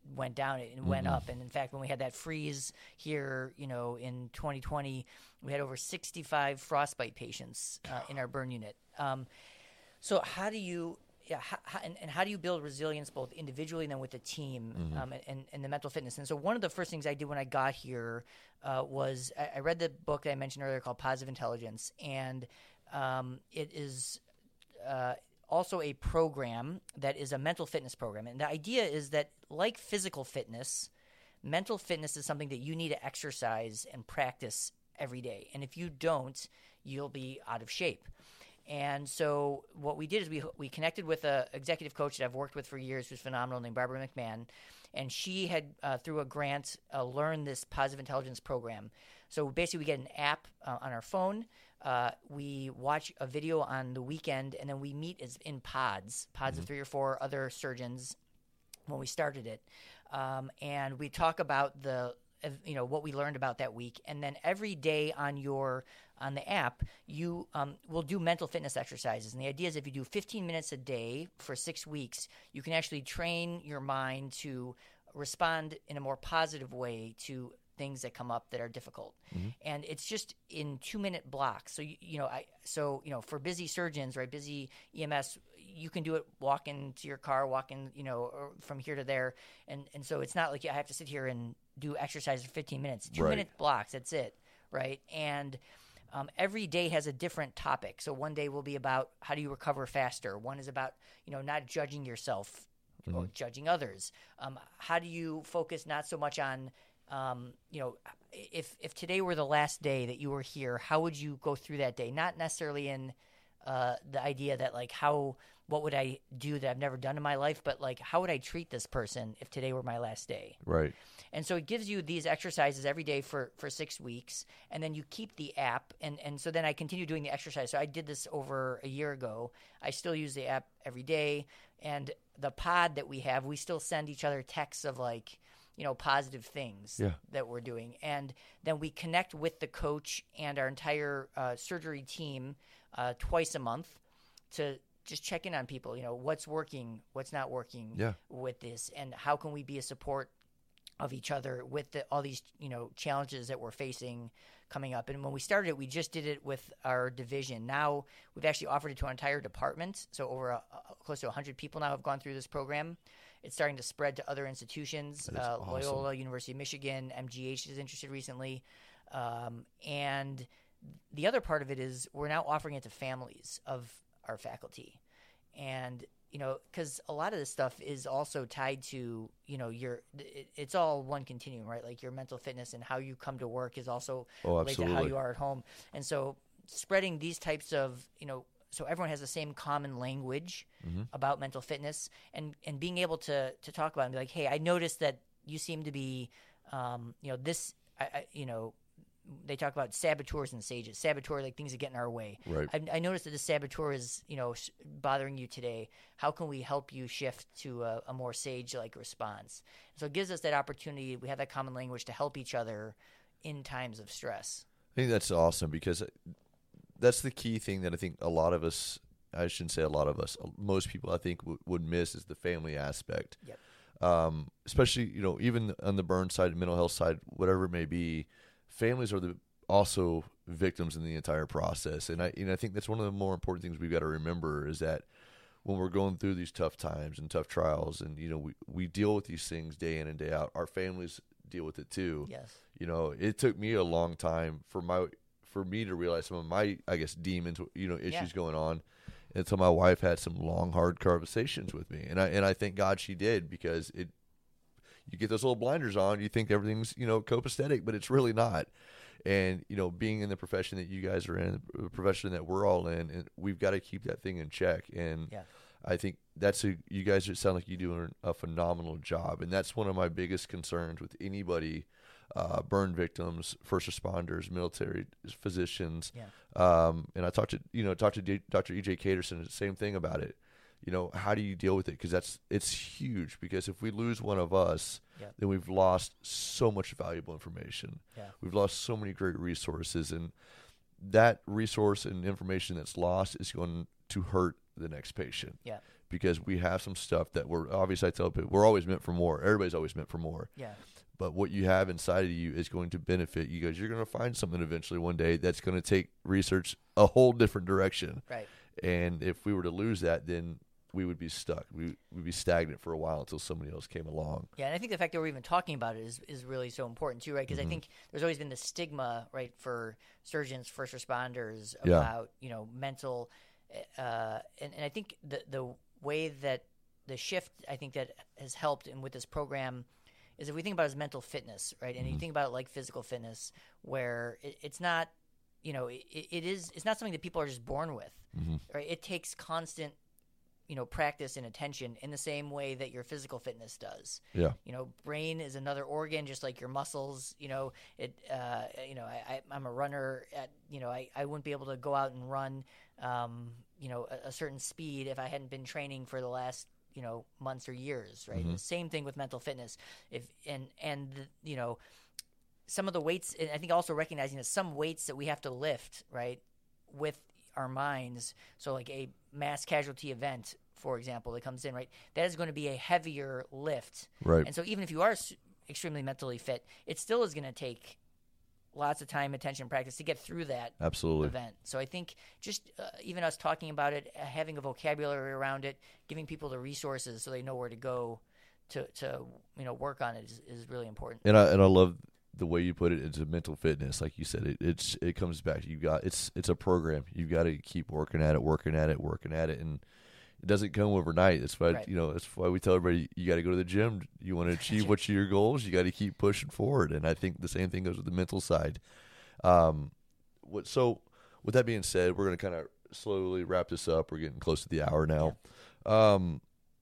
went down, it Mm-hmm. went up. And in fact, when we had that freeze here, you know, in twenty twenty, we had over sixty-five frostbite patients uh, in our burn unit. Um, so how do you, yeah, how, how, and, and how do you build resilience both individually and then with the team Mm-hmm. um, and, and the mental fitness? And so one of the first things I did when I got here uh, was I, I read the book that I mentioned earlier called Positive Intelligence, and um, it is uh, also a program that is a mental fitness program. And the idea is that, like physical fitness, mental fitness is something that you need to exercise and practice every day. And if you don't, you'll be out of shape. And so what we did is we we connected with an executive coach that I've worked with for years, who's phenomenal, named Barbara McMahon. And she had, uh, through a grant, uh, learned this positive intelligence program. So basically we get an app uh, on our phone. Uh, we watch a video on the weekend, and then we meet as in pods, pods Mm-hmm. of three or four other surgeons when we started it. Um, and we talk about the, uh, you know, what we learned about that week. And then every day on your on the app, you um, will do mental fitness exercises. And the idea is if you do fifteen minutes a day for six weeks, you can actually train your mind to respond in a more positive way to things that come up that are difficult. Mm-hmm. And it's just in two minute blocks. So, you, you know, I, so, you know, for busy surgeons, right, busy E M S, you can do it walking to your car, walking, you know, or from here to there. And, and so it's not like I have to sit here and do exercise for fifteen minutes, two Right. minute blocks. That's it. Right. And, Um, every day has a different topic. So one day will be about how do you recover faster. One is about, you know, not judging yourself Mm-hmm. or judging others. Um, how do you focus not so much on, um, you know, if if today were the last day that you were here, how would you go through that day? Not necessarily in uh, the idea that like how what would I do that I've never done in my life, but like how would I treat this person if today were my last day? Right. And so it gives you these exercises every day for, for six weeks, and then you keep the app. And, and so then I continue doing the exercise. So I did this over a year ago. I still use the app every day. And the pod that we have, we still send each other texts of like, you know, positive things Yeah. that we're doing. And then we connect with the coach and our entire uh, surgery team uh, twice a month to just check in on people, you know, what's working, what's not working Yeah. with this, and how can we be a support of each other with the, all these, you know, challenges that we're facing coming up. And when we started it, we just did it with our division. Now we've actually offered it to our entire department. So over a, a, close to one hundred people now have gone through this program. It's starting to spread to other institutions. That is uh, awesome. Loyola, University of Michigan, M G H is interested recently. Um, and the other part of it is we're now offering it to families of our faculty. And you know, because a lot of this stuff is also tied to, you know, your, it, it's all one continuum, right? Like your mental fitness and how you come to work is also Oh, related to how absolutely. you are at home. And so spreading these types of, you know, so everyone has the same common language Mm-hmm. about mental fitness, and, and being able to, to talk about it and be like, hey, I noticed that you seem to be, um, you know, this, I, I, you know, they talk about saboteurs and sages. Saboteur, like things that get in our way. Right. I, I noticed that the saboteur is, you know, s- bothering you today. How can we help you shift to a, a more sage-like response? So it gives us that opportunity. We have that common language to help each other in times of stress. I think that's awesome because that's the key thing that I think a lot of us, I shouldn't say a lot of us, most people I think w- would miss is the family aspect. Yep. Um, especially, you know, even on the burn side, mental health side, whatever it may be, families are the also victims in the entire process. And I, you know, I think that's one of the more important things we've got to remember is that when we're going through these tough times and tough trials and, you know, we, we deal with these things day in and day out, our families deal with it too. Yes. You know, it took me a long time for my, for me to realize some of my, I guess, demons, you know, issues Yeah. going on until my wife had some long, hard conversations with me. And I, and I thank God she did because it, you get those little blinders on, you think everything's, you know, copacetic, but it's really not. And, you know, being in the profession that you guys are in, the profession that we're all in, and we've got to keep that thing in check. And Yeah. I think that's a, you guys sound like you do a phenomenal job. And that's one of my biggest concerns with anybody, uh, burn victims, first responders, military physicians. Yeah. Um, and I talked to, you know, talked to D- Doctor E J Caterson, the same thing about it. You know, how do you deal with it? Because that's, it's huge. Because if we lose one of us, Yeah. then we've lost so much valuable information. Yeah. We've lost so many great resources. And that resource and information that's lost is going to hurt the next patient. Yeah. because we have some stuff that we're obviously I tell people we're always meant for more. Everybody's always meant for more. Yeah. But what you have inside of you is going to benefit you guys. You're going to find something eventually one day that's going to take research a whole different direction. Right. And if we were to lose that, then we would be stuck. We would be stagnant for a while until somebody else came along. Yeah, and I think the fact that we're even talking about it is, is really so important too, right? Because mm-hmm. I think there's always been the stigma, right, for surgeons, first responders about, yeah. you know, mental, uh, and, and I think the the way that the shift, I think that has helped and with this program is if we think about it as mental fitness, right? And mm-hmm. you think about it like physical fitness, where it, it's not, you know, it, it is, it's not something that people are just born with, mm-hmm. right? It takes constant, you know, practice and attention in the same way that your physical fitness does. Yeah. You know, brain is another organ, just like your muscles. You know, it. Uh, you know, I, I, I'm a runner. At you know, I, I wouldn't be able to go out and run, um, you know, a, a certain speed if I hadn't been training for the last, you know, months or years. Right. Mm-hmm. The same thing with mental fitness. If and and you know, some of the weights. And I think also recognizing that some weights that we have to lift, right, with our minds. So like a mass casualty event, for example, that comes in, right, that is going to be a heavier lift. Right. And so even if you are extremely mentally fit, it still is going to take lots of time, attention, practice to get through that Absolutely. event. So I think just uh, even us talking about it, uh, having a vocabulary around it, giving people the resources so they know where to go to, to you know, work on it is, is really important. And I and I love the way you put it. It's a mental fitness, like you said. It it's it comes back. You got it's it's a program. You got to keep working at it, working at it, working at it, and it doesn't come overnight. That's why Right. you know. That's why we tell everybody you got to go to the gym. You want to achieve what's your goals. You got to keep pushing forward. And I think the same thing goes with the mental side. Um, what so? With that being said, we're going to kind of slowly wrap this up. We're getting close to the hour now. Yeah. Um,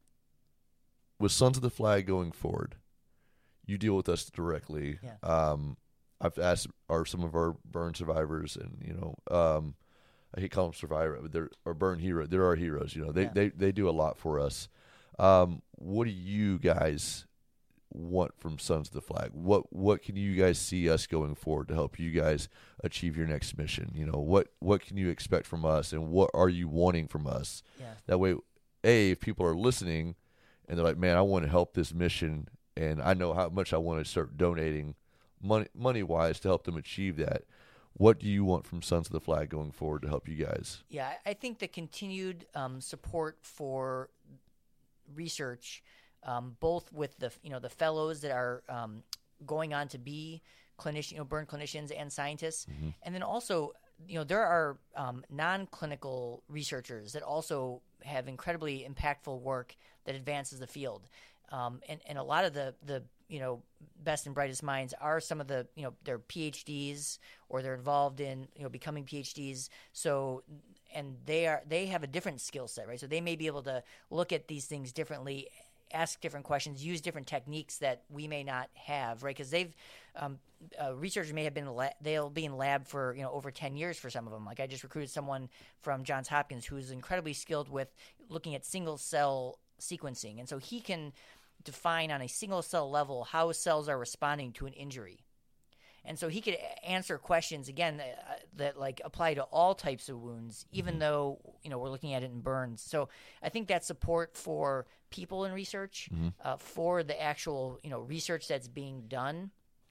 with Sons of the Flag going forward, you deal with us directly. Yeah. Um, I've asked our some of our burn survivors, and you know, um, I hate calling them survivor, but they're our burn hero. They're our heroes. You know, they Yeah. they they do a lot for us. Um, what do you guys want from Sons of the Flag? What what can you guys see us going forward to help you guys achieve your next mission? You know, what what can you expect from us, and what are you wanting from us? Yeah. That way, A, if people are listening and they're like, man, I want to help this mission, and I know how much I want to start donating money money wise to help them achieve that. What do you want from Sons of the Flag going forward to help you guys? Yeah, I I think the continued um, support for research, um, both with the you know the fellows that are um, going on to be clinician, you know, burn clinicians and scientists, Mm-hmm. and then also you know there are um, non-clinical researchers that also have incredibly impactful work that advances the field, um, and and a lot of the the you know best and brightest minds are some of the you know they're PhDs or they're involved in you know becoming PhDs. So and they are they have a different skill set, right? So they may be able to look at these things differently, ask different questions, use different techniques that we may not have, right? Because they've um, uh, researchers may have been la- they'll be in lab for you know over ten years for some of them. Like I just recruited someone from Johns Hopkins who's incredibly skilled with looking at single cell sequencing, and so he can define on a single cell level how cells are responding to an injury. And so he could answer questions again that, uh, that like apply to all types of wounds, even Mm-hmm. though you know we're looking at it in burns. So I think that support for people in research, Mm-hmm. uh, for the actual you know research that's being done,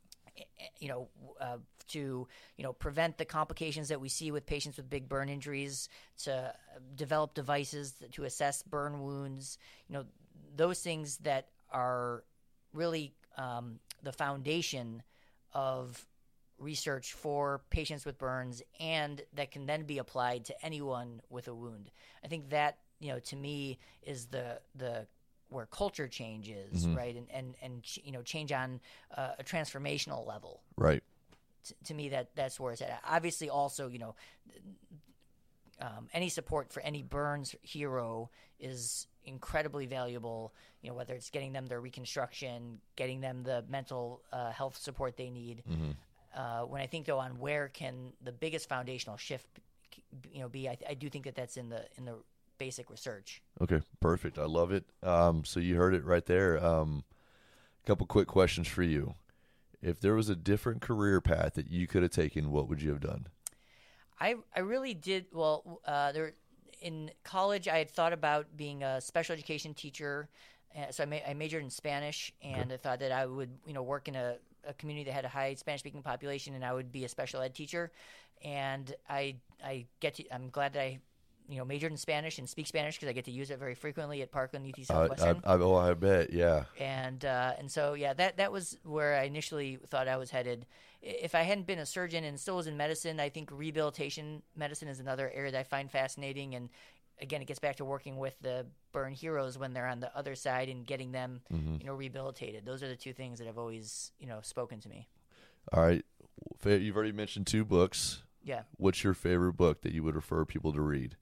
you know, uh, to you know prevent the complications that we see with patients with big burn injuries, to develop devices to assess burn wounds, you know, those things that are really um, the foundation of research for patients with burns and that can then be applied to anyone with a wound. I think that, you know, to me is the the where culture change is, Mhm. right? And, and, and ch- you know, change on uh, a transformational level. Right. T- to me, that that's where it's at. Obviously, also, you know, um, any support for any burns hero is incredibly valuable, you know, whether it's getting them their reconstruction, getting them the mental uh, health support they need. Mm-hmm. Uh, when I think, though, on where can the biggest foundational shift, you know, be, I, I do think that that's in the in the basic research. Okay, perfect. I love it. Um, so you heard it right there. Um, a couple quick questions for you. If there was a different career path that you could have taken, what would you have done? I I really did well. Uh, there in college, I had thought about being a special education teacher. Uh, so I, ma- I majored in Spanish, and Okay. I thought that I would, you know, work in a, a community that had a high Spanish-speaking population, and I would be a special ed teacher. And I, I get to, I'm glad that I, you know, majored in Spanish and speak Spanish because I get to use it very frequently at Parkland U T I, Southwestern. I, I, oh, I bet, yeah. And uh, and so yeah, that that was where I initially thought I was headed. I- If I hadn't been a surgeon and still was in medicine, I think rehabilitation medicine is another area that I find fascinating. And again, it gets back to working with the burn heroes when they're on the other side and getting them, Mm-hmm. you know, rehabilitated. Those are the two things that have always, you know, spoken to me. All right. Fa- You've already mentioned two books. Yeah. What's your favorite book that you would refer people to read?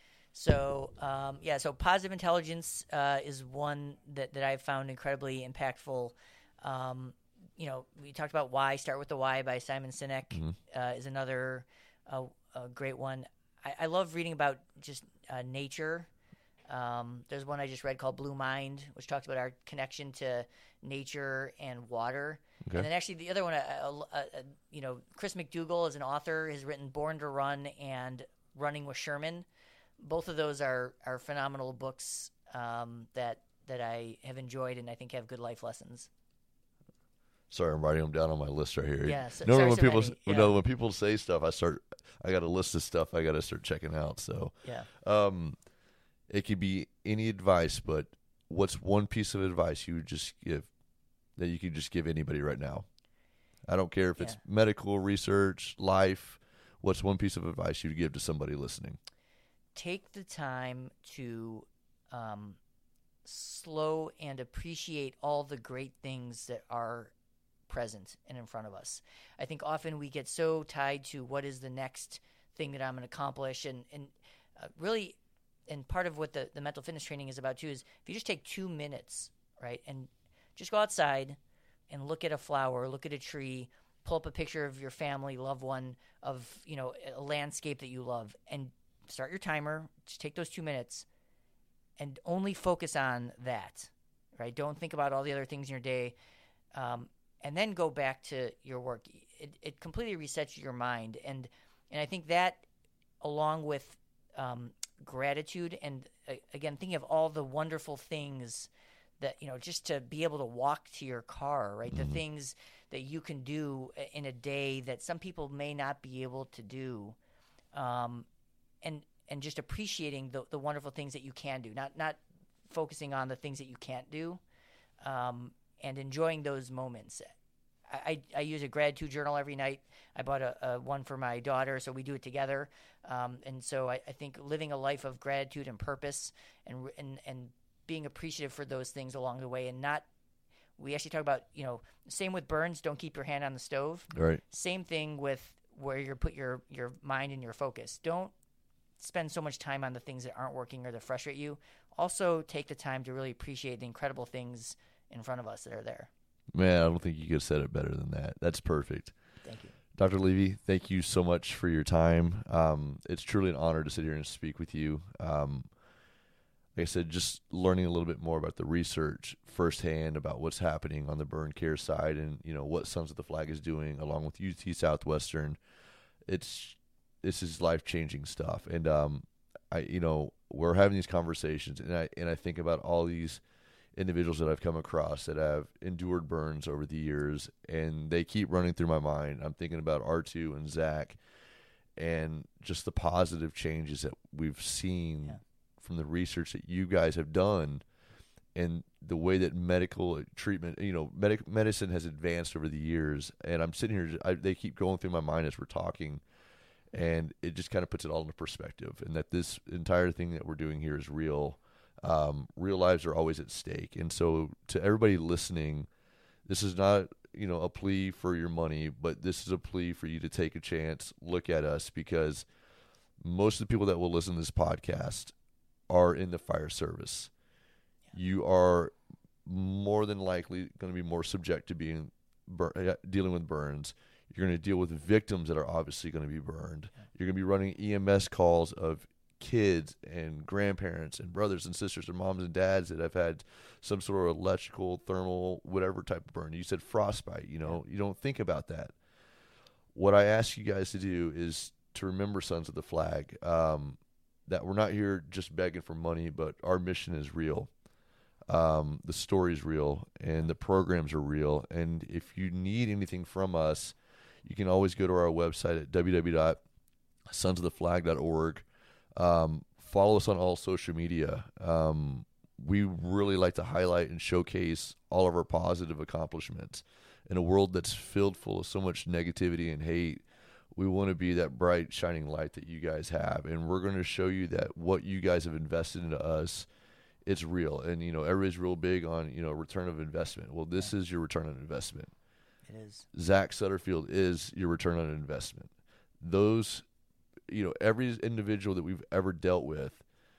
So, um, yeah, so Positive Intelligence uh, is one that, that I've found incredibly impactful. Um, you know, we talked about Why, Start with the Why by Simon Sinek Mm-hmm. uh, is another uh, a great one. I, I love reading about just uh, nature. Um, there's one I just read called Blue Mind, which talks about our connection to nature and water. Okay. And then actually the other one, uh, uh, uh, you know, Chris McDougall is an author, has written Born to Run and Running with Sherman. Both of those are, are phenomenal books um, that that I have enjoyed and I think have good life lessons. Sorry, I'm writing them down on my list right here. Yeah, so- no, sorry, when so people many, you yeah. know when people say stuff, I start. I got a list of stuff I got to start checking out. So, Yeah. um, it could be any advice, but what's one piece of advice you would just give that you could just give anybody right now? I don't care if it's Yeah. medical research, life. What's one piece of advice you'd give to somebody listening? Take the time to um, slow and appreciate all the great things that are present and in front of us. I think often we get so tied to what is the next thing that I'm going to accomplish, and and uh, really, and part of what the, the mental fitness training is about too is if you just take two minutes, right, and just go outside and look at a flower, look at a tree, pull up a picture of your family, loved one, of you know a landscape that you love, and start your timer. Just take those two minutes, and only focus on that, right? Don't think about all the other things in your day. Um, and then go back to your work. It, it completely resets your mind. And and I think that, along with um, gratitude and, uh, again, thinking of all the wonderful things that, you know, just to be able to walk to your car, right? Mm-hmm. The things that you can do in a day that some people may not be able to do. Um, and and just appreciating the, the wonderful things that you can do, not not focusing on the things that you can't do. Um, and enjoying those moments. I, I, I use a gratitude journal every night. I bought a, a one for my daughter, so we do it together. Um, and so I, I think living a life of gratitude and purpose and, and and being appreciative for those things along the way, and not, we actually talk about, you know, same with burns, don't keep your hand on the stove. Right. Same thing with where you put your, your mind and your focus. Don't spend so much time on the things that aren't working or that frustrate you. Also take the time to really appreciate the incredible things in front of us that are there. Man, I don't think you could have said it better than that. That's perfect. Thank you. Doctor Levy, thank you so much for your time. Um, it's truly an honor to sit here and speak with you. Um, like I said, just learning a little bit more about the research firsthand about what's happening on the burn care side and, you know, what Sons of the Flag is doing along with U T Southwestern. It's, this is life-changing stuff. And, um, I, you know, we're having these conversations and I, and I think about all these individuals that I've come across that have endured burns over the years, and they keep running through my mind. I'm thinking about R two and Zach and just the positive changes that we've seen Yeah. from the research that you guys have done and the way that medical treatment, you know, medic, medicine has advanced over the years. And I'm sitting here, I, they keep going through my mind as we're talking, and it just kind of puts it all into perspective, and that this entire thing that we're doing here is real. Um, real lives are always at stake. And so to everybody listening, this is not, you know, a plea for your money, but this is a plea for you to take a chance, look at us, because most of the people that will listen to this podcast are in the fire service. Yeah. You are more than likely going to be more subject to being bur- dealing with burns. You're going to deal with victims that are obviously going to be burned. Yeah. You're going to be running E M S calls of kids and grandparents and brothers and sisters and moms and dads that have had some sort of electrical, thermal, whatever type of burn. You said frostbite, you know, you don't think about that. What I ask you guys to do is to remember Sons of the Flag. Um, that we're not here just begging for money, but our mission is real. Um, the story is real, and the programs are real. And if you need anything from us, you can always go to our website at w w w dot sons of the flag dot org. Um, follow us on all social media. Um, we really like to highlight and showcase all of our positive accomplishments. In a world that's filled full of so much negativity and hate, we want to be that bright, shining light that you guys have. And we're going to show you that what you guys have invested into us, it's real. And, you know, everybody's real big on, you know, return of investment. Well, this yeah. is your return on investment. It is. Zach Sutterfield is your return on investment. Those, you know, every individual that we've ever dealt with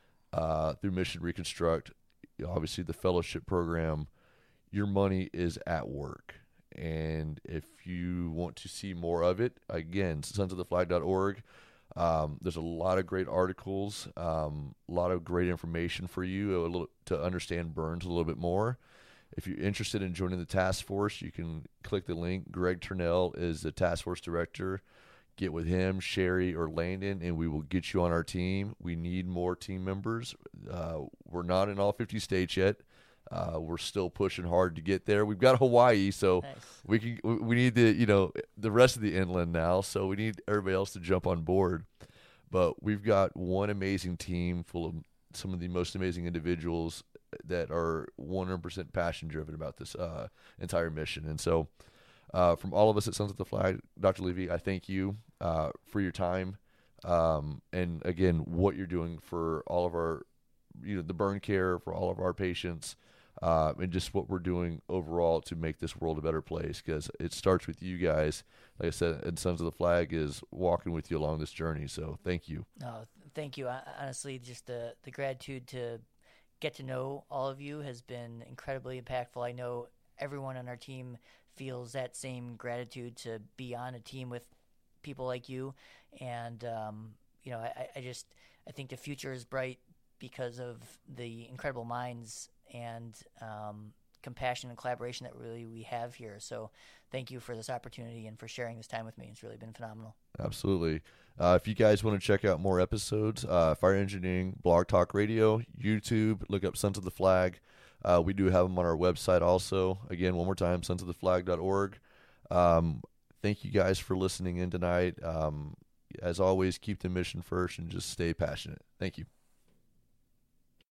uh, through Mission Reconstruct, obviously the fellowship program, your money is at work. And if you want to see more of it, again, sons of the flag dot org. Um, there's a lot of great articles, um, a lot of great information for you a little, to understand burns a little bit more. If you're interested in joining the task force, you can click the link. Greg Turnell is the task force director. Get with him, Sherry, or Landon, and we will get you on our team. We need more team members. Uh, we're not in all fifty states yet. Uh, we're still pushing hard to get there. We've got Hawaii, so nice. we can. We need the you know the rest of the inland now. So we need everybody else to jump on board. But we've got one amazing team full of some of the most amazing individuals that are one hundred percent passion driven about this uh, entire mission. And so, uh, from all of us at Sons of the Flag, Doctor Levy, I thank you uh, for your time, um, and again, what you're doing for all of our, you know, the burn care for all of our patients. Uh, and just what we're doing overall to make this world a better place, because it starts with you guys. Like I said, and Sons of the Flag is walking with you along this journey. So thank you. No, thank you. I, honestly, just the, the gratitude to get to know all of you has been incredibly impactful. I know everyone on our team feels that same gratitude to be on a team with people like you. And, um, you know, I, I just I think the future is bright because of the incredible minds and um, compassion and collaboration that really we have here. So thank you for this opportunity and for sharing this time with me. It's really been phenomenal. Absolutely. Uh, if you guys want to check out more episodes, uh, Fire Engineering, Blog Talk Radio, YouTube, look up Sons of the Flag. Uh, we do have them on our website also. Again, one more time, sons of the flag dot org. Um, thank you guys for listening in tonight. Um, as always, keep the mission first and just stay passionate. Thank you.